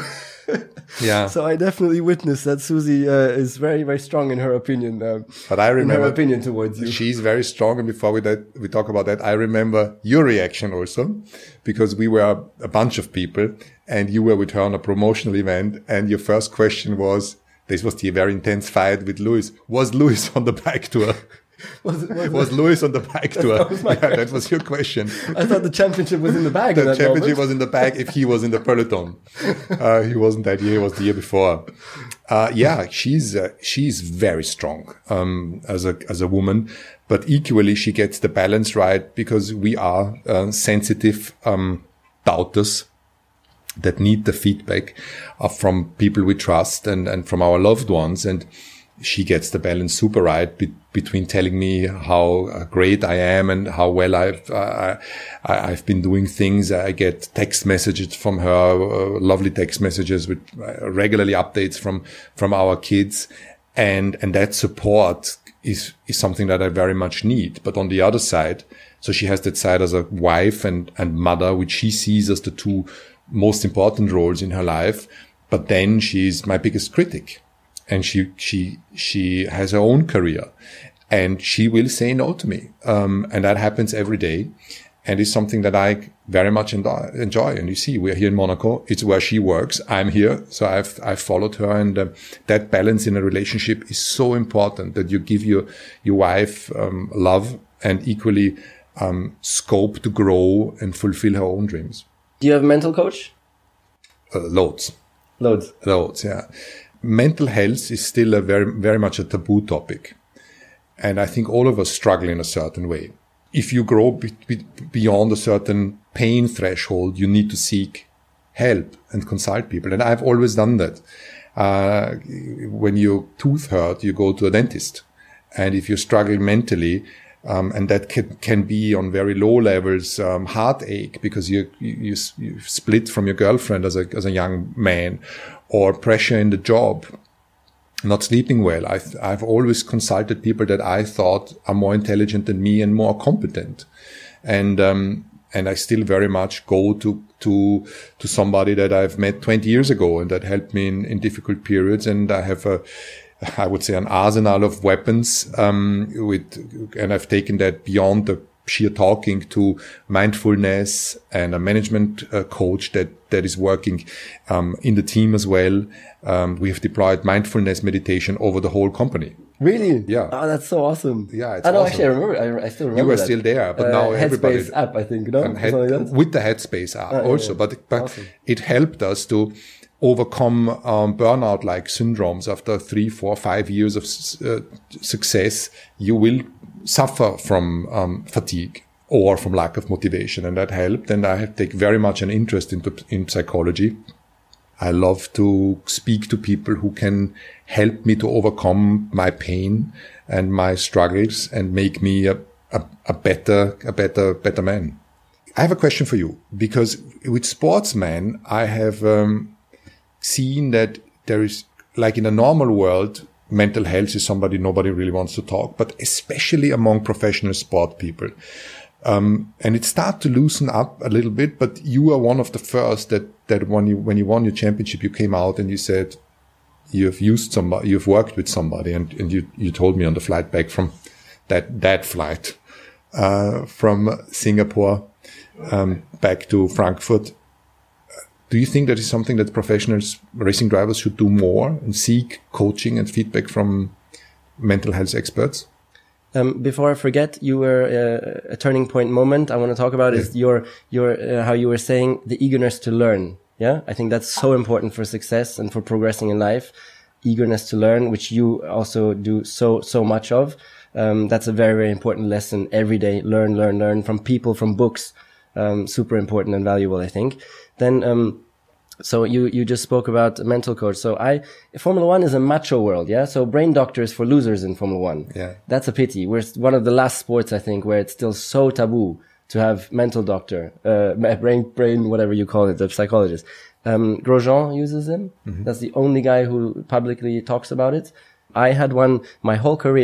Yeah. So I definitely witnessed that Susie uh, is very, very strong in her opinion. Um, but I remember in her opinion towards you. She's very strong. And before we that, we talk about that, I remember your reaction also, because we were a bunch of people and you were with her on a promotional event. And your first question was, this was the very intense fight with Lewis. Was Lewis on the bike tour? Was, was, was Lewis on the bike tour? That was, yeah, that was your question. I thought the championship was in the bag. The in championship moment. was in the bag if he was in the peloton. Uh, he wasn't that year; it was the year before. Uh, yeah, she's uh, she's very strong um, as a as a woman, but equally she gets the balance right because we are uh, sensitive um, doubters that need the feedback uh, from people we trust and and from our loved ones. And she gets the balance super right be- between telling me how uh, great I am and how well I've uh, I, I've been doing things. I get text messages from her, uh, lovely text messages with uh, regularly updates from from our kids, and and that support is is something that I very much need. But on the other side, so she has that side as a wife and and mother, which she sees as the two most important roles in her life. But then she's my biggest critic. And she, she, she has her own career and she will say no to me. Um, and that happens every day. And it's something that I very much enjoy. And you see, we're here in Monaco. It's where she works. I'm here. So I've, I've followed her. And uh, that balance in a relationship is so important that you give your, your wife, um, love and equally, um, scope to grow and fulfill her own dreams. Do you have a mental coach? Uh, loads. Loads. Loads, yeah. Mental health is still a very, very much a taboo topic. And I think all of us struggle in a certain way. If you grow be- be- beyond a certain pain threshold, you need to seek help and consult people. And I've always done that. Uh, when your tooth hurt, you go to a dentist. And if you struggle mentally, um, and that can, can be on very low levels, um, heartache because you, you, you split from your girlfriend as a, as a young man, or pressure in the job, not sleeping well. I've, I've always consulted people that I thought are more intelligent than me and more competent. And, um, and I still very much go to, to, to somebody that I've met twenty years ago and that helped me in, in difficult periods. And I have a, I would say an arsenal of weapons, um, with, and I've taken that beyond the sheer talking to mindfulness and a management uh, coach that, that is working, um, in the team as well. Um, we have deployed mindfulness meditation over the whole company. Really? Yeah. Oh, that's so awesome. Yeah. It's I know, awesome. actually, I remember, I, I still remember You were that. still there, but uh, now everybody. Headspace app, I think, no? Head, like that? with the Headspace app oh, also, yeah. but, but Awesome. It helped us to overcome um, burnout-like syndromes. After three, four, five years of uh, success, you will suffer from um, fatigue or from lack of motivation, and that helped. And I take very much an interest into in psychology. I love to speak to people who can help me to overcome my pain and my struggles and make me a, a, a better, a better, better man. I have a question for you, because with sportsmen, I have um, seen that there is, like in a normal world, mental health is somebody nobody really wants to talk, but especially among professional sport people. Um, and it started to loosen up a little bit, but you are one of the first that, that when you, when you won your championship, you came out and you said, you've used somebody, you've worked with somebody, and, and you, you told me on the flight back from that, that flight, uh, from Singapore, um, back to Frankfurt. Do you think that is something that professionals, racing drivers should do more and seek coaching and feedback from mental health experts? Um, before I forget, you were uh, a turning point moment I want to talk about yeah. is your, your, uh, how you were saying the eagerness to learn. Yeah. I think that's so important for success and for progressing in life. Eagerness to learn, which you also do so, so much of. Um, that's a very, very important lesson every day. Learn, learn, learn from people, from books. Um, super important and valuable, I think. Then, um, so you, you just spoke about a mental coach. So I, Formula One is a macho world. Yeah. So brain doctors for losers in Formula One. Yeah. That's a pity. We're one of the last sports, I think, where it's still so taboo to have mental doctor, uh, brain, brain, whatever you call it, the psychologist. Um, Grosjean uses him. Mm-hmm. That's the only guy who publicly talks about it. I had one my whole career.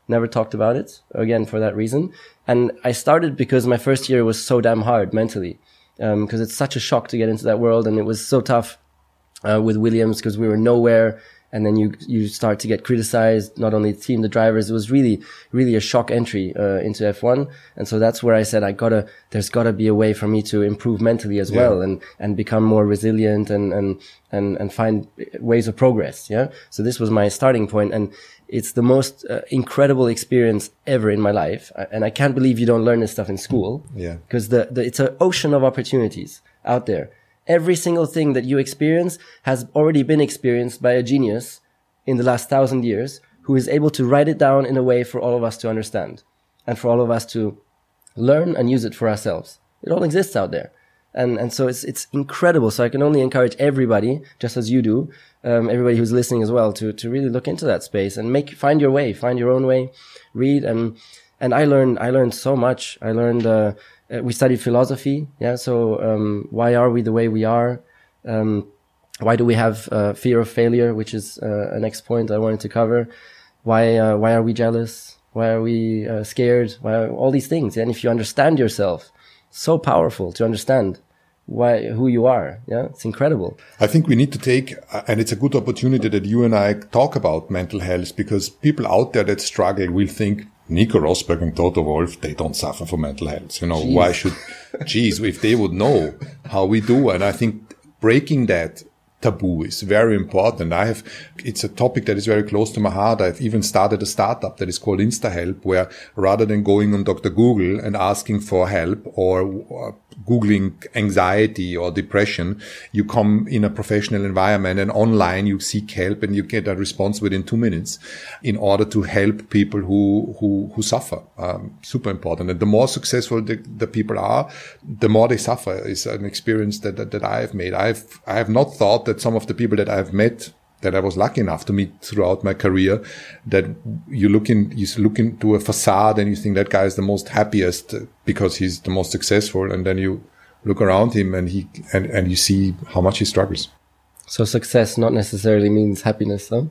never talked about it, again, for that reason. And I started because my first year was so damn hard mentally, um, because it's such a shock to get into that world. And it was so tough uh, with Williams because we were nowhere. And then you you start to get criticized, not only the team, the drivers. It was really, really a shock entry uh, into F one. And so that's where I said, I gotta, there's gotta be a way for me to improve mentally as yeah. well and, and become more resilient and, and, and, and find ways of progress. Yeah. So this was my starting point. And it's the most uh, incredible experience ever in my life. And I can't believe you don't learn this stuff in school. Yeah. Because the, the, it's an ocean of opportunities out there. Every single thing that you experience has already been experienced by a genius in the last thousand years who is able to write it down in a way for all of us to understand and for all of us to learn and use it for ourselves. It all exists out there. And, and so it's, it's incredible. So I can only encourage everybody, just as you do, um, everybody who's listening as well, to, to really look into that space and make, find your way, find your own way, read. And, and I learned, I learned so much. I learned, uh, Uh, we studied philosophy, yeah. So, um, why are we the way we are? Um, why do we have uh, fear of failure, which is uh, a next point I wanted to cover? Why, uh, why are we jealous? Why are we uh, scared? Why are all these things? And if you understand yourself, so powerful to understand why, who you are. Yeah, it's incredible. I think we need to take, uh, and it's a good opportunity that you and I talk about mental health, because people out there that struggle will think, Nico Rosberg and Toto Wolff, they don't suffer from mental health. You know, Jeez. why should, geez, if they would know how we do. And I think breaking that taboo is very important. I have, it's a topic that is very close to my heart. I've even started a startup that is called InstaHelp, where rather than going on Doctor Google and asking for help or, or Googling anxiety or depression, you come in a professional environment and online you seek help and you get a response within two minutes in order to help people who, who, who suffer. Um, super important. And the more successful the, the people are, the more they suffer is an experience that, that, that I have made. I've, I have not thought that some of the people that I've met that I was lucky enough to meet throughout my career, that you look in, you look into a facade and you think that guy is the most happiest because he's the most successful. And then you look around him and he, and, and you see how much he struggles. So success not necessarily means happiness, huh?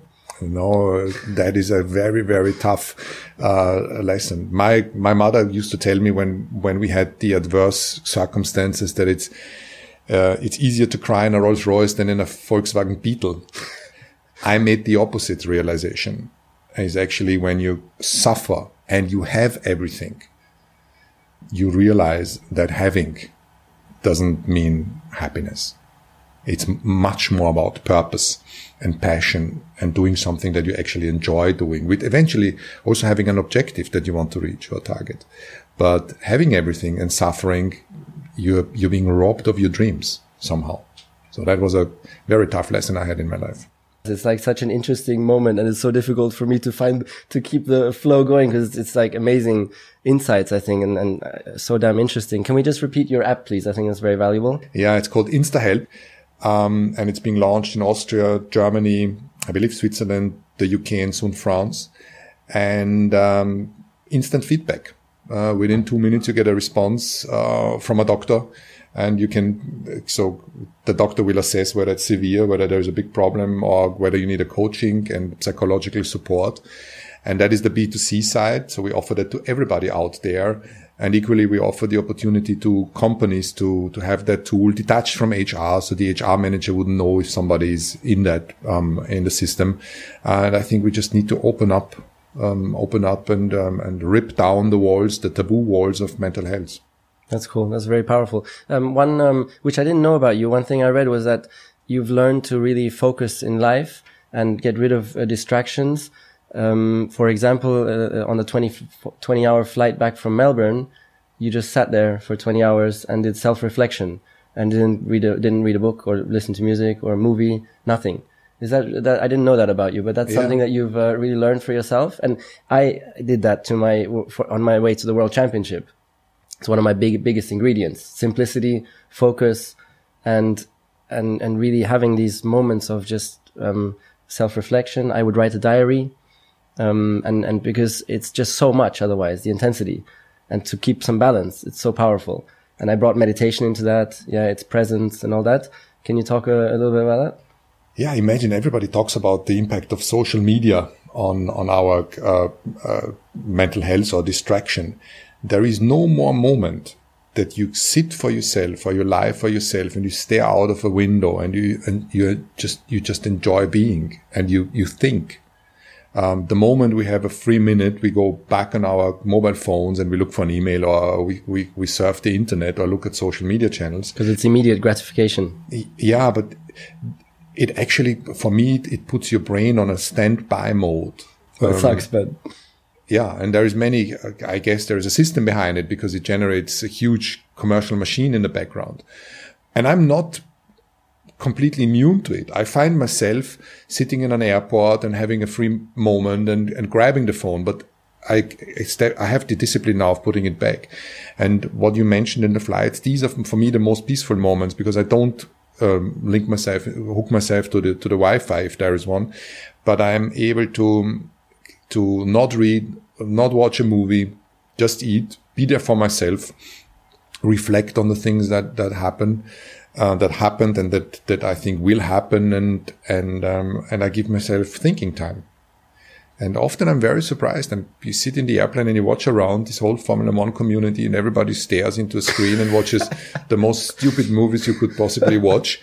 No, that is a very, very tough, uh, lesson. My, my mother used to tell me when, when we had the adverse circumstances that it's, uh, it's easier to cry in a Rolls Royce than in a Volkswagen Beetle. I made the opposite realization. Is actually when you suffer and you have everything, you realize that having doesn't mean happiness. It's much more about purpose and passion and doing something that you actually enjoy doing, with eventually also having an objective that you want to reach or target. But having everything and suffering, you're, you're being robbed of your dreams somehow. So that was a very tough lesson I had in my life. It's like such an interesting moment, and it's so difficult for me to find, to keep the flow going, because it's, it's like amazing insights, I think, and, and uh, so damn interesting. Can we just repeat your app, please? I think that's very valuable. Yeah, it's called InstaHelp, um, and it's being launched in Austria, Germany, I believe Switzerland, the U K, and soon France. And um, instant feedback. Uh, within two minutes, you get a response uh, from a doctor. And you can, so the doctor will assess whether it's severe, whether there's a big problem, or whether you need a coaching and psychological support. And that is the B two C side. So we offer that to everybody out there. And equally, we offer the opportunity to companies to, to have that tool detached from H R. So the H R manager wouldn't know if somebody is in that, um, in the system. And I think we just need to open up, um, open up and, um, and rip down the walls, the taboo walls of mental health. That's cool. That's very powerful. Um, one, um, which I didn't know about you, one thing I read was that you've learned to really focus in life and get rid of uh, distractions. Um, for example, uh, on the twenty, twenty hour flight back from Melbourne, you just sat there for twenty hours and did self-reflection and didn't read a, didn't read a book or listen to music or a movie, nothing. Is that, that, I didn't know that about you, but that's yeah. something that you've uh, really learned for yourself. And I did that to my, for, on my way to the World Championship. It's one of my big, biggest ingredients: simplicity, focus, and, and, and really having these moments of just, um, self-reflection. I would write a diary, um, and, and because it's just so much otherwise, the intensity, and to keep some balance, it's so powerful. And I brought meditation into that. Yeah, it's presence and all that. Can you talk a, a little bit about that? Yeah, imagine everybody talks about the impact of social media on, on our uh, uh, mental health or distraction. There is no more moment that you sit for yourself or you lie for yourself and you stare out of a window and you, and you just, you just enjoy being and you, you think. Um, the moment we have a free minute, we go back on our mobile phones and we look for an email or we, we, we surf the internet or look at social media channels. Because it's immediate gratification. Yeah, but it actually, for me, it, it puts your brain on a standby mode. Well, it um, sucks, but... Yeah, and there is many, I guess there is a system behind it because it generates a huge commercial machine in the background. And I'm not completely immune to it. I find myself sitting in an airport and having a free moment and, and grabbing the phone, but I, I have the discipline now of putting it back. And what you mentioned in the flights, these are for me the most peaceful moments because I don't um, link myself, hook myself to the, to the Wi-Fi if there is one, but I'm able to, to not read, not watch a movie, just eat, be there for myself, reflect on the things that, that happen, uh, that happened and that, that I think will happen. And, and, um, and I give myself thinking time. And often I'm very surprised. And you sit in the airplane and you watch around this whole Formula One community and everybody stares into a screen and watches the most stupid movies you could possibly watch.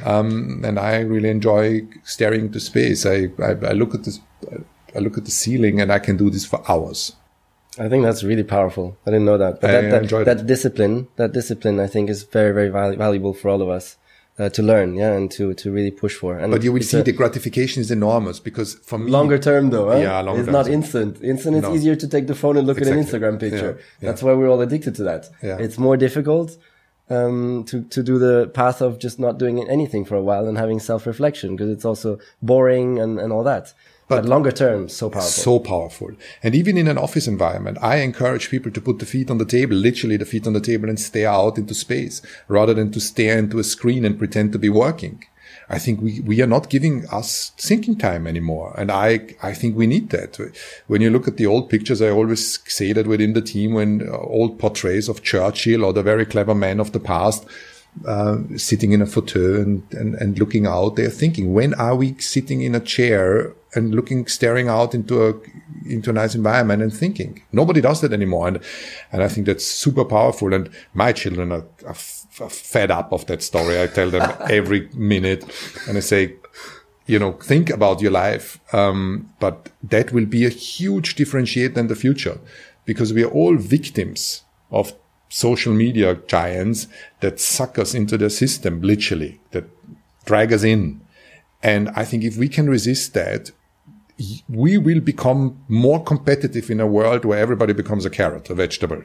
Um, and I really enjoy staring into space. I, I, I look at this, I look at the ceiling and I can do this for hours. I think that's really powerful. I didn't know that. But I, that, I that, enjoyed that it. discipline, that discipline, I think is very, very val- valuable for all of us uh, to learn, yeah, and to, to really push for. And but you will see a, the gratification is enormous because for me... Longer term though, huh? Yeah, longer It's term. not instant. Instant, it's No. easier to take the phone and look Exactly. at an Instagram picture. Yeah, yeah. That's why we're all addicted to that. Yeah. It's more difficult um, to, to do the path of just not doing anything for a while and having self-reflection because it's also boring and, and all that. But, but longer term, so powerful. So powerful. And even in an office environment, I encourage people to put the feet on the table, literally the feet on the table and stare out into space rather than to stare into a screen and pretend to be working. I think we, we are not giving us thinking time anymore. And I, I think we need that. When you look at the old pictures, I always say that within the team, when uh, old portraits of Churchill or the very clever men of the past, uh, sitting in a fauteuil and, and, and looking out, they're thinking, when are we sitting in a chair and looking, staring out into a, into a nice environment and thinking? Nobody does that anymore. And, and I think that's super powerful. And my children are, are, f- are fed up of that story. I tell them every minute and I say, you know, think about your life. Um, but that will be a huge differentiator in the future because we are all victims of social media giants that suck us into their system, literally, that drag us in. And I think if we can resist that, we will become more competitive in a world where everybody becomes a carrot, a vegetable.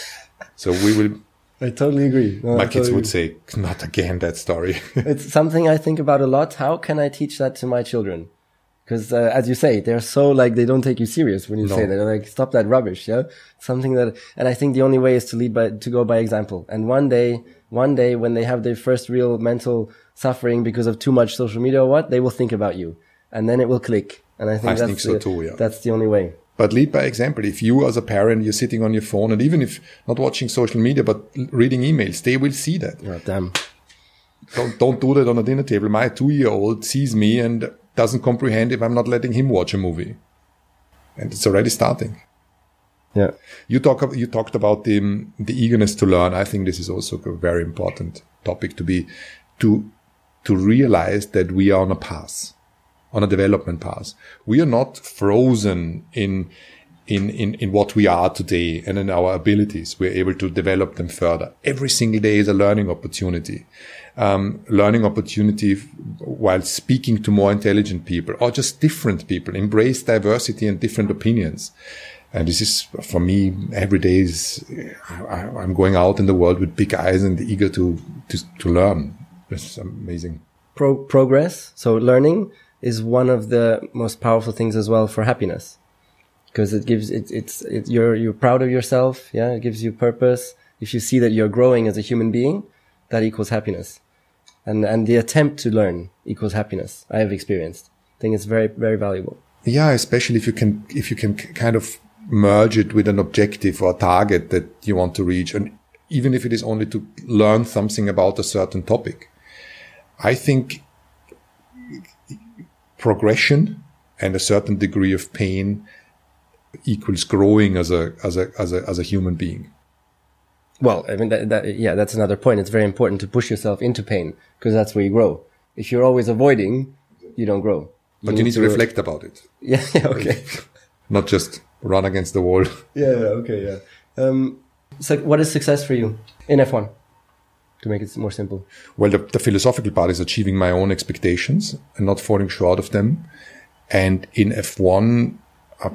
So we will... I totally agree. No, my I kids totally would say, not again, that story. It's something I think about a lot. How can I teach that to my children? Because uh, as you say, they're so like, they don't take you serious when you No. say that. They're like, stop that rubbish. Yeah. Something that, and I think the only way is to lead by, to go by example. And one day, one day when they have their first real mental suffering because of too much social media or what, they will think about you and then it will click. And I think I that's, think so the, too, yeah. that's the only way. But lead by example. If you as a parent, you're sitting on your phone and even if not watching social media, but reading emails, they will see that. Oh, damn. Don't, don't do that on a dinner table. My two-year-old sees me and doesn't comprehend if I'm not letting him watch a movie. And it's already starting. Yeah. You talk, you talked about the, the eagerness to learn. I think this is also a very important topic to be, to, to realize that we are on a path, on a development path. We are not frozen in, in, in, in what we are today and in our abilities. We're able to develop them further. Every single day is a learning opportunity. Um, learning opportunity while speaking to more intelligent people or just different people. Embrace diversity and different opinions. And this is, for me, every day is, I, I'm going out in the world with big eyes and eager to, to, to learn. It's amazing. Pro- progress. So learning is one of the most powerful things as well for happiness. Because it gives, it, it's, it, you're, you're proud of yourself. Yeah. It gives you purpose. If you see that you're growing as a human being, that equals happiness. And, and the attempt to learn equals happiness. I have experienced. I think it's very, very valuable. Yeah. Especially if you can, if you can kind of merge it with an objective or a target that you want to reach. And even if it is only to learn something about a certain topic, I think progression and a certain degree of pain equals growing as a as a as a as a human being. Well, I mean, that, that, yeah, that's another point. It's very important to push yourself into pain because that's where you grow. If you're always avoiding, you don't grow. You but need you need to, to reflect about it. Yeah, yeah, okay. Not just run against the wall. Yeah, yeah, okay, yeah. Um, so what is success for you in F one? To make it more simple. Well, the, the philosophical part is achieving my own expectations and not falling short of them. And in F one, uh,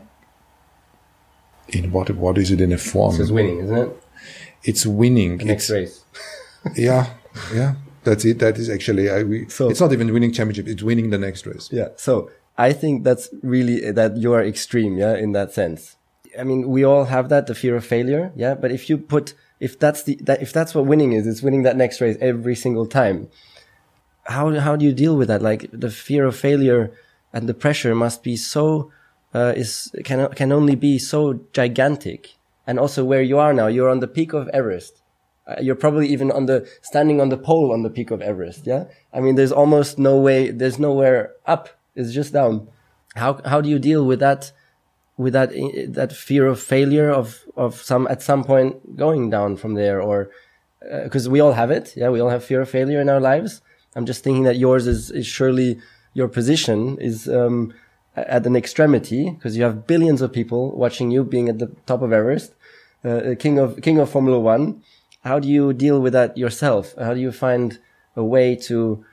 in what what is it in F one? So it's winning, isn't it? It's winning. The next it's, race. yeah, yeah. That's it. That is actually, I, we, so, it's not even winning championship. It's winning the next race. Yeah. So I think that's really, that you are extreme. Yeah. In that sense. I mean, we all have that, the fear of failure. Yeah. But if you put, if that's the, that, if that's what winning is, it's winning that next race every single time. How, how do you deal with that? Like the fear of failure and the pressure must be so, uh, is, can, can only be so gigantic. And also where you are now, you're on the peak of Everest. Uh, you're probably even on the, standing on the pole on the peak of Everest. Yeah. I mean, there's almost no way, there's nowhere up. It's just down. How, how do you deal with that, with that, that fear of failure of, of some, at some point going down from there or, uh, cause we all have it. Yeah. We all have fear of failure in our lives. I'm just thinking that yours is, is surely your position is, um, at an extremity because you have billions of people watching you being at the top of Everest, uh, king of, king of Formula One. How do you deal with that yourself? How do you find a way to,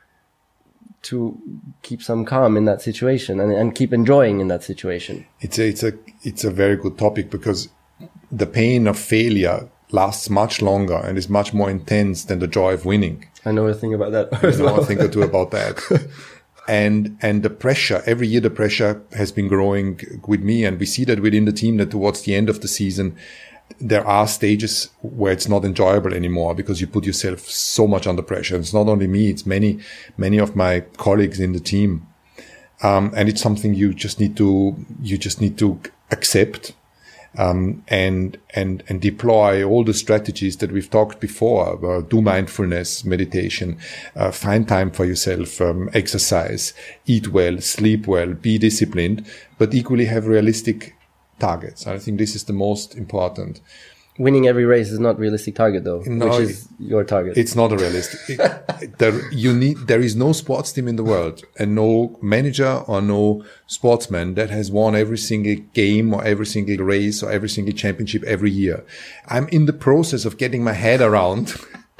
to keep some calm in that situation and, and keep enjoying in that situation? It's a, it's a, it's a very good topic because the pain of failure lasts much longer and is much more intense than the joy of winning. I know a thing about that. I know well. a thing or two about that. And, and the pressure, every year the pressure has been growing with me. And we see that within the team that towards the end of the season, there are stages where it's not enjoyable anymore because you put yourself so much under pressure. It's not only me, it's many, many of my colleagues in the team. Um, and it's something you just need to, you just need to accept. Um, and, and, and deploy all the strategies that we've talked before, uh, do mindfulness, meditation, uh, find time for yourself, um, exercise, eat well, sleep well, be disciplined, but equally have realistic targets. I think this is the most important. Winning every race is not a realistic target though, no, which is your target. It's not a realistic. it, there, you need, there is no sports team in the world and no manager or no sportsman that has won every single game or every single race or every single championship every year. I'm in the process of getting my head around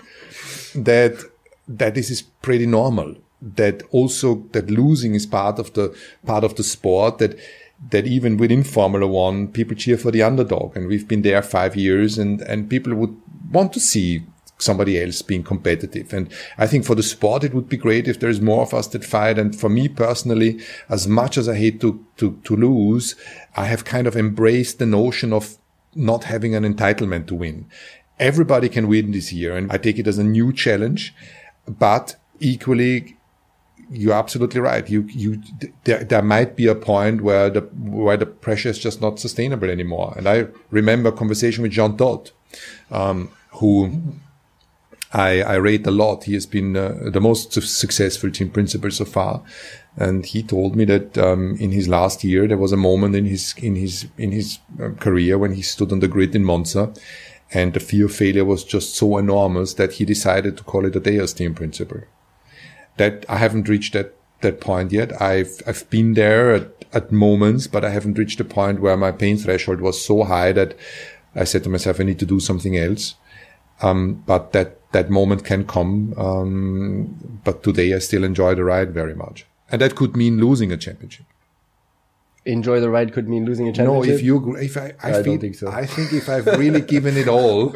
that, that this is pretty normal. That also, that losing is part of the, part of the sport, that that even within Formula One, people cheer for the underdog. And we've been there five years and, and people would want to see somebody else being competitive. And I think for the sport, it would be great if there's more of us that fight. And for me personally, as much as I hate to, to, to lose, I have kind of embraced the notion of not having an entitlement to win. Everybody can win this year. And I take it as a new challenge, but equally, you're absolutely right. You, you, there, there might be a point where the, where the pressure is just not sustainable anymore. And I remember a conversation with Jean Todt, um, who I, I rate a lot. He has been uh, the most successful team principal so far. And he told me that, um, in his last year, there was a moment in his, in his, in his uh, career when he stood on the grid in Monza and the fear of failure was just so enormous that he decided to call it a day as team principal. That I haven't reached that, that point yet. I've, I've been there at, at moments, but I haven't reached the point where my pain threshold was so high that I said to myself, I need to do something else. Um, but that, that moment can come. Um, but today I still enjoy the ride very much. And that could mean losing a championship. Enjoy the ride could mean losing a championship? No, if you, if I, I, I feel, don't think so. I think if I've really given it all,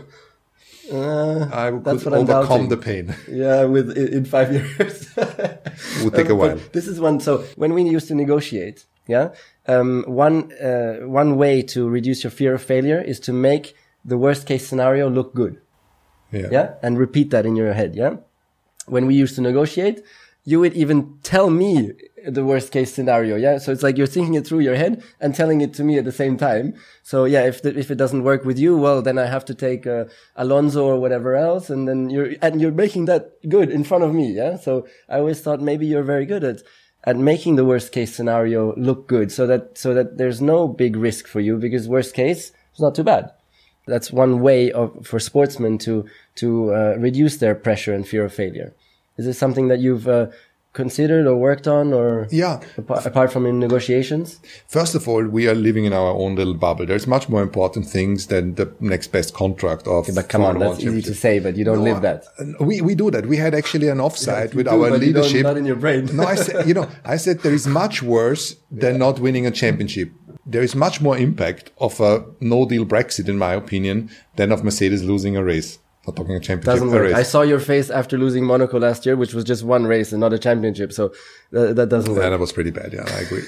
Uh, I could overcome the pain. Yeah, with in five years. Would take a while. This is one. So when we used to negotiate, yeah, um, one uh, one way to reduce your fear of failure is to make the worst case scenario look good. Yeah. Yeah, and repeat that in your head. Yeah. When we used to negotiate, you would even tell me the worst case scenario. Yeah. So it's like you're thinking it through your head and telling it to me at the same time. So yeah, if the, if it doesn't work with you, well, then I have to take uh, Alonso or whatever else. And then you're, and you're making that good in front of me. Yeah. So I always thought maybe you're very good at, at making the worst case scenario look good, so that so that there's no big risk for you, because worst case is not too bad. That's one way of for sportsmen to to uh, reduce their pressure and fear of failure. Is this something that you've uh, considered or worked on, or yeah, apart, apart from in negotiations? First of all, we are living in our own little bubble. There's much more important things than the next best contract of. Okay, but come on, that's easy to say, but you don't no, live that. We we do that. We had actually an offside yeah, with do, our but leadership. You don't, not in your brain. No, I said, you know, I said there is much worse than yeah. not winning a championship. There is much more impact of a no-deal Brexit, in my opinion, than of Mercedes losing a race. Not talking a championship. Doesn't work. I saw your face after losing Monaco last year, which was just one race and not a championship. So that, that doesn't work. Yeah, that was pretty bad. Yeah, I agree.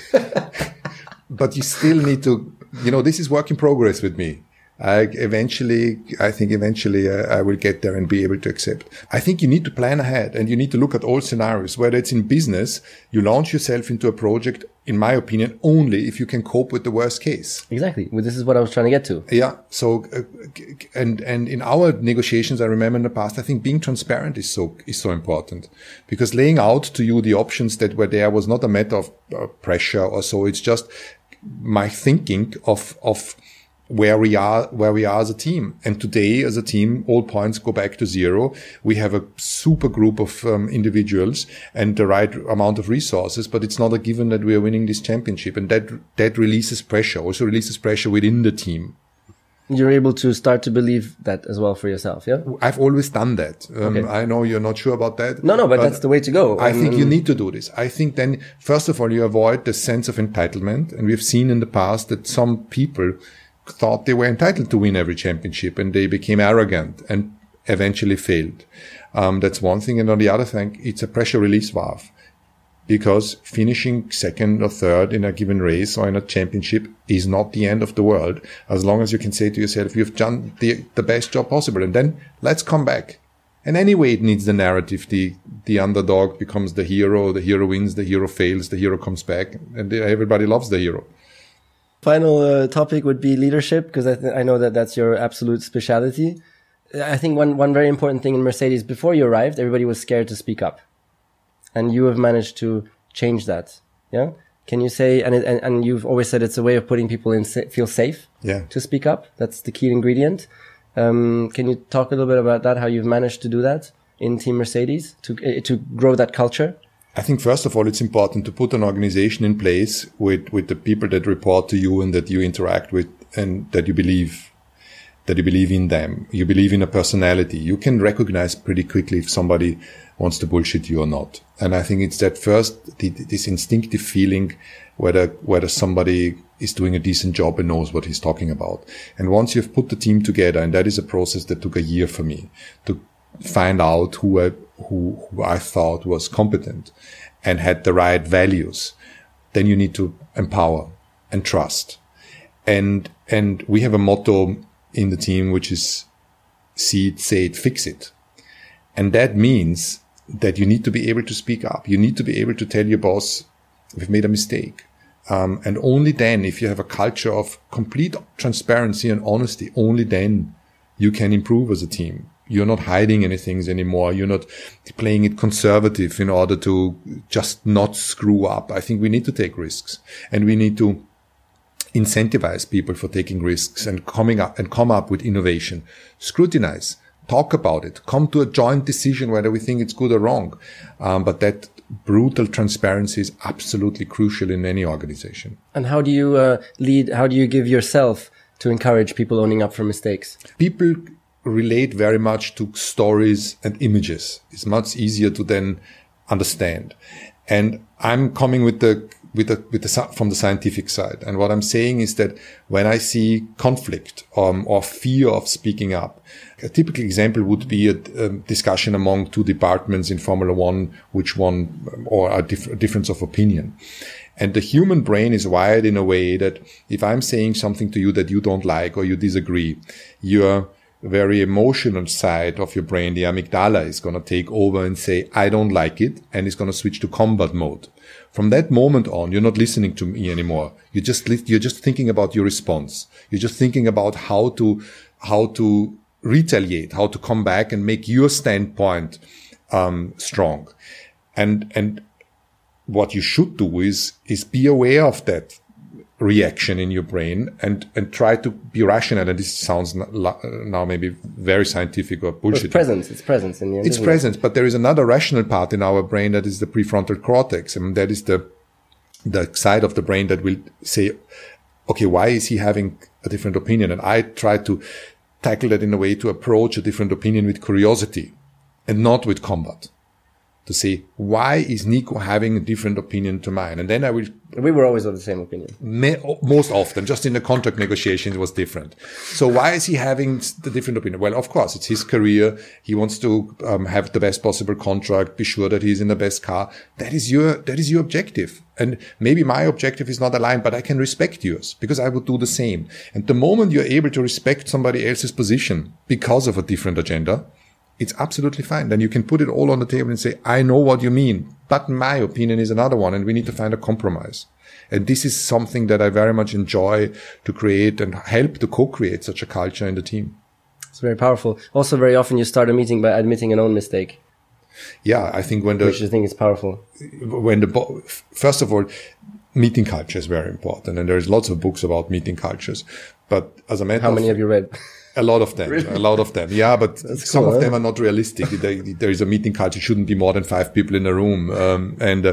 But you still need to, you know, this is work in progress with me. I eventually, I think eventually uh, I will get there and be able to accept. I think you need to plan ahead and you need to look at all scenarios. Whether it's in business, you launch yourself into a project, in my opinion, only if you can cope with the worst case. Exactly. Well, this is what I was trying to get to. Yeah. So, uh, and, and in our negotiations, I remember in the past, I think being transparent is so, is so important, because laying out to you the options that were there was not a matter of uh, pressure or so. It's just my thinking of, of, where we are, where we are as a team. And today, as a team, all points go back to zero. We have a super group of um, individuals and the right amount of resources, but it's not a given that we are winning this championship. And that, that releases pressure, also releases pressure within the team. You're able to start to believe that as well for yourself, yeah? I've always done that. Um, okay. I know you're not sure about that. No, no, but, but that's the way to go. I um, think you need to do this. I think then, first of all, you avoid the sense of entitlement. And we've seen in the past that some people thought they were entitled to win every championship and they became arrogant and eventually failed. Um, that's one thing. And on the other thing, it's a pressure release valve, because finishing second or third in a given race or in a championship is not the end of the world, as long as you can say to yourself, you've done the, the best job possible. And then let's come back. And anyway, it needs the narrative. The, the underdog becomes the hero. The hero wins. The hero fails. The hero comes back, and everybody loves the hero. Final uh, topic would be leadership, because I, th- I know that that's your absolute specialty. I think one, one very important thing in Mercedes, before you arrived, everybody was scared to speak up. And you have managed to change that. Yeah. Can you say, and, it, and, and you've always said it's a way of putting people in, sa- feel safe yeah. to speak up. That's the key ingredient. Um, can you talk a little bit about that, how you've managed to do that in Team Mercedes to, uh, to grow that culture? I think first of all, it's important to put an organization in place with, with the people that report to you and that you interact with, and that you believe, that you believe in them. You believe in a personality. You can recognize pretty quickly if somebody wants to bullshit you or not. And I think it's that first, the, this instinctive feeling whether, whether somebody is doing a decent job and knows what he's talking about. And once you've put the team together, and that is a process that took a year for me to find out who I, who, who I thought was competent and had the right values, then you need to empower and trust. And, and we have a motto in the team, which is see it, say it, fix it. And that means that you need to be able to speak up. You need to be able to tell your boss, we've made a mistake. Um, and only then, if you have a culture of complete transparency and honesty, only then you can improve as a team. You're not hiding anything anymore. You're not playing it conservative in order to just not screw up. I think we need to take risks, and we need to incentivize people for taking risks and coming up and come up with innovation. Scrutinize, talk about it, come to a joint decision whether we think it's good or wrong. Um, but that brutal transparency is absolutely crucial in any organization. And how do you uh, lead? How do you give yourself to encourage people owning up for mistakes? People relate very much to stories and images. It's much easier to then understand. And I'm coming with the, with the, with the, from the scientific side. And what I'm saying is that when I see conflict, um, or fear of speaking up, a typical example would be a, a discussion among two departments in Formula One, which one, or a, dif- a difference of opinion. And the human brain is wired in a way that if I'm saying something to you that you don't like or you disagree, your very emotional side of your brain, the amygdala, is going to take over and say, I don't like it, and it's going to switch to combat mode. From that moment on, you're not listening to me anymore. You're just, you're just thinking about your response. You're just thinking about how to, how to retaliate, how to come back and make your standpoint, um, strong. And, and what you should do is, is be aware of that reaction in your brain and, and try to be rational. And this sounds now maybe very scientific or bullshit. It's presence. It's presence in the end. It's presence, but there is another rational part in our brain that is the prefrontal cortex. And that is the, the side of the brain that will say, okay, why is he having a different opinion? And I try to tackle that in a way to approach a different opinion with curiosity and not with combat. To say, why is Nico having a different opinion to mine? And then I will... We were always of the same opinion. May, most often, just in the contract negotiations, it was different. So why is he having the different opinion? Well, of course, it's his career. He wants to um, have the best possible contract, be sure that he's in the best car. That is your, that is your objective. And maybe my objective is not aligned, but I can respect yours because I would do the same. And the moment you're able to respect somebody else's position because of a different agenda, it's absolutely fine. Then you can put it all on the table and say, I know what you mean, but my opinion is another one, and we need to find a compromise. And this is something that I very much enjoy to create and help to co-create such a culture in the team. It's very powerful. Also, very often you start a meeting by admitting an own mistake. Yeah, I think when the... Which I think is powerful. When the... First of all, meeting culture is very important, and there's lots of books about meeting cultures. But as a matter How many of, have you read? A lot of them, really? a lot of them. Yeah, but That's some cool, of huh? them are not realistic. there, there is a meeting culture. Shouldn't be more than five people in a room. Um, and, uh,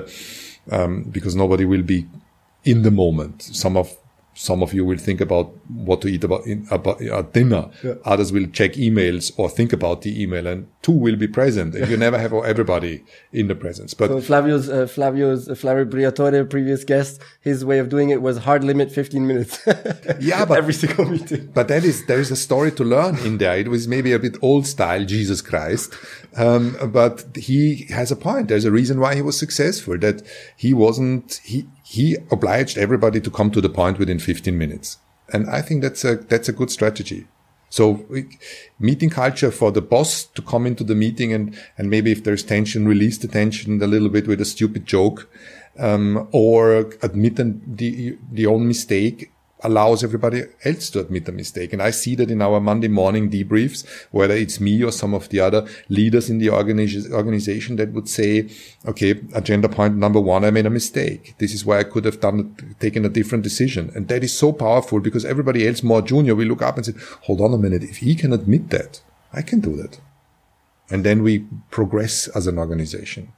um, because nobody will be in the moment. Some of, some of you will think about what to eat about, in, about at dinner. Yeah. Others will check emails or think about the email, and two will be present. And you never have everybody in the presence. But so Flavio's, uh, Flavio's, uh, Flavio Briatore, previous guest, his way of doing it was hard limit fifteen minutes. Yeah, but every single meeting. But that is, there is a story to learn in there. It was maybe a bit old style, Jesus Christ. Um, but he has a point. There's a reason why he was successful, that he wasn't, he, he obliged everybody to come to the point within fifteen minutes. And I think that's a, that's a good strategy. So meeting culture for the boss to come into the meeting and, and maybe if there's tension, release the tension a little bit with a stupid joke, um, or admit the, the own mistake, allows everybody else to admit a mistake. And I see that in our Monday morning debriefs, whether it's me or some of the other leaders in the organiz- organization that would say, okay, agenda point number one, I made a mistake. This is why I could have done, taken a different decision. And that is so powerful because everybody else more junior will look up and say, hold on a minute. If he can admit that, I can do that. And then we progress as an organization.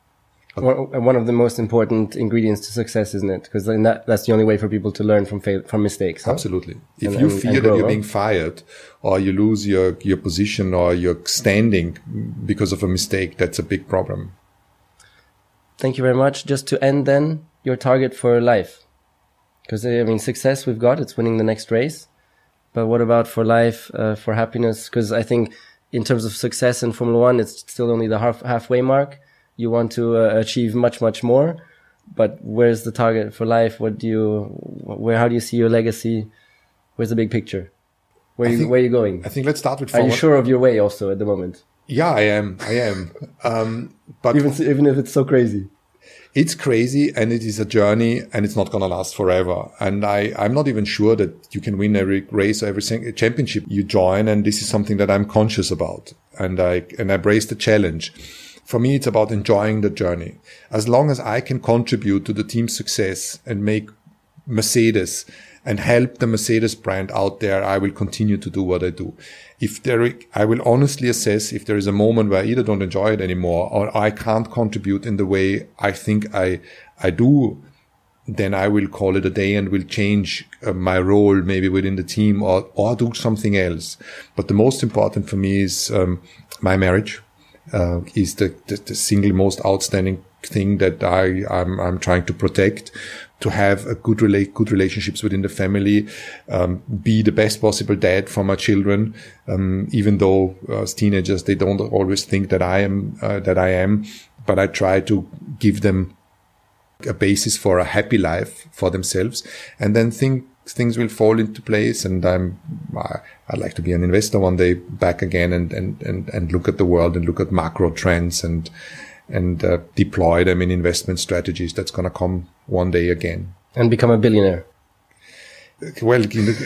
One of the most important ingredients to success, isn't it? Because then that, that's the only way for people to learn from fail, from mistakes. Huh? Absolutely. If and, you and, fear and grow, that you're huh? being fired or you lose your, your position or your standing because of a mistake, that's a big problem. Thank you very much. Just to end then, your target for life. Because, I mean, success we've got, it's winning the next race. But what about for life, uh, for happiness? Because I think in terms of success in Formula One, it's still only the half, halfway mark. You want to uh, achieve much, much more, but where's the target for life? What do you, where, how do you see your legacy? Where's the big picture? Where, you, think, where are you going? I think let's start with Are Formula. you sure of your way also at the moment? Yeah, I am. I am. um, but even, even if it's so crazy. It's crazy and it is a journey and it's not going to last forever. And I, I'm not even sure that you can win every race or every championship you join. And this is something that I'm conscious about. And I, and I embrace the challenge. For me, it's about enjoying the journey. As long as I can contribute to the team's success and make Mercedes and help the Mercedes brand out there, I will continue to do what I do. If there, I will honestly assess if there is a moment where I either don't enjoy it anymore or I can't contribute in the way I think I, I do, then I will call it a day and will change uh, my role maybe within the team or, or do something else. But the most important for me is, um, my marriage. Uh, is the, the, the single most outstanding thing that I, I'm, I'm trying to protect, to have a good relate, good relationships within the family, um, be the best possible dad for my children. Um, even though uh, as teenagers, they don't always think that I am, uh, that I am, but I try to give them a basis for a happy life for themselves and then think things will fall into place. And I'm, I, I'd like to be an investor one day back again and, and, and, and look at the world and look at macro trends and, and, uh, deploy them in investment strategies. That's going to come one day again. And become a billionaire. Well,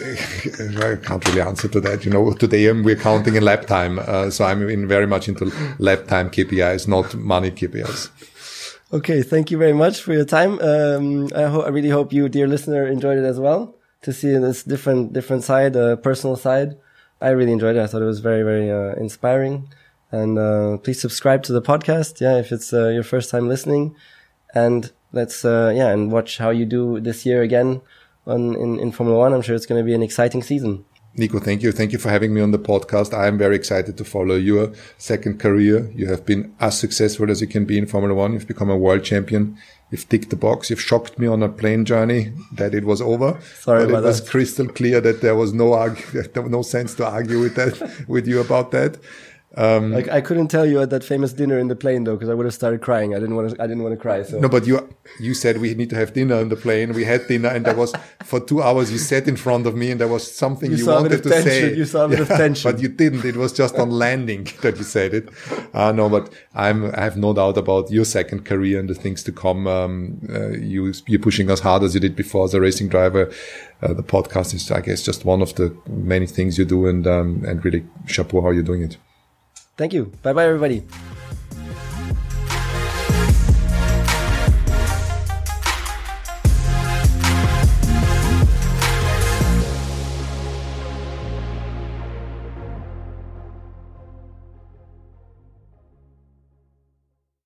I can't really answer to that. You know, today we're counting in lap time. Uh, so I'm in very much into lap time K P Is, not money K P Is. Okay, thank you very much for your time. Um, I, ho- I really hope you, dear listener, enjoyed it as well. To see this different different side, uh, personal side. I really enjoyed it. I thought it was very, very uh, inspiring. And uh, please subscribe to the podcast, yeah, if it's uh, your first time listening. And let's, uh, yeah, and watch how you do this year again on in, in Formula One. I'm sure it's going to be an exciting season. Nico, thank you. Thank you for having me on the podcast. I am very excited to follow your second career. You have been as successful as you can be in Formula One. You've become a world champion. You've ticked the box. You've shocked me on a plane journey that it was over. Sorry but about it was that. crystal clear that there was no argue, there was no sense to argue with that, with you about that. Um, like I couldn't tell you at that famous dinner in the plane though, because I would have started crying. I didn't want to. I didn't want to cry. So no, but you you said we need to have dinner on the plane. We had dinner, and there was for two hours you sat in front of me, and there was something you, you wanted to tension. say. You saw a bit yeah, of tension, but you didn't. It was just on landing that you said it. Uh, no, but I'm. I have no doubt about your second career and the things to come. Um, uh, you you're pushing us hard as you did before as a racing driver. Uh, the podcast is, I guess, just one of the many things you do, and um, and really chapeau how you're doing it. Thank you. Bye bye, everybody.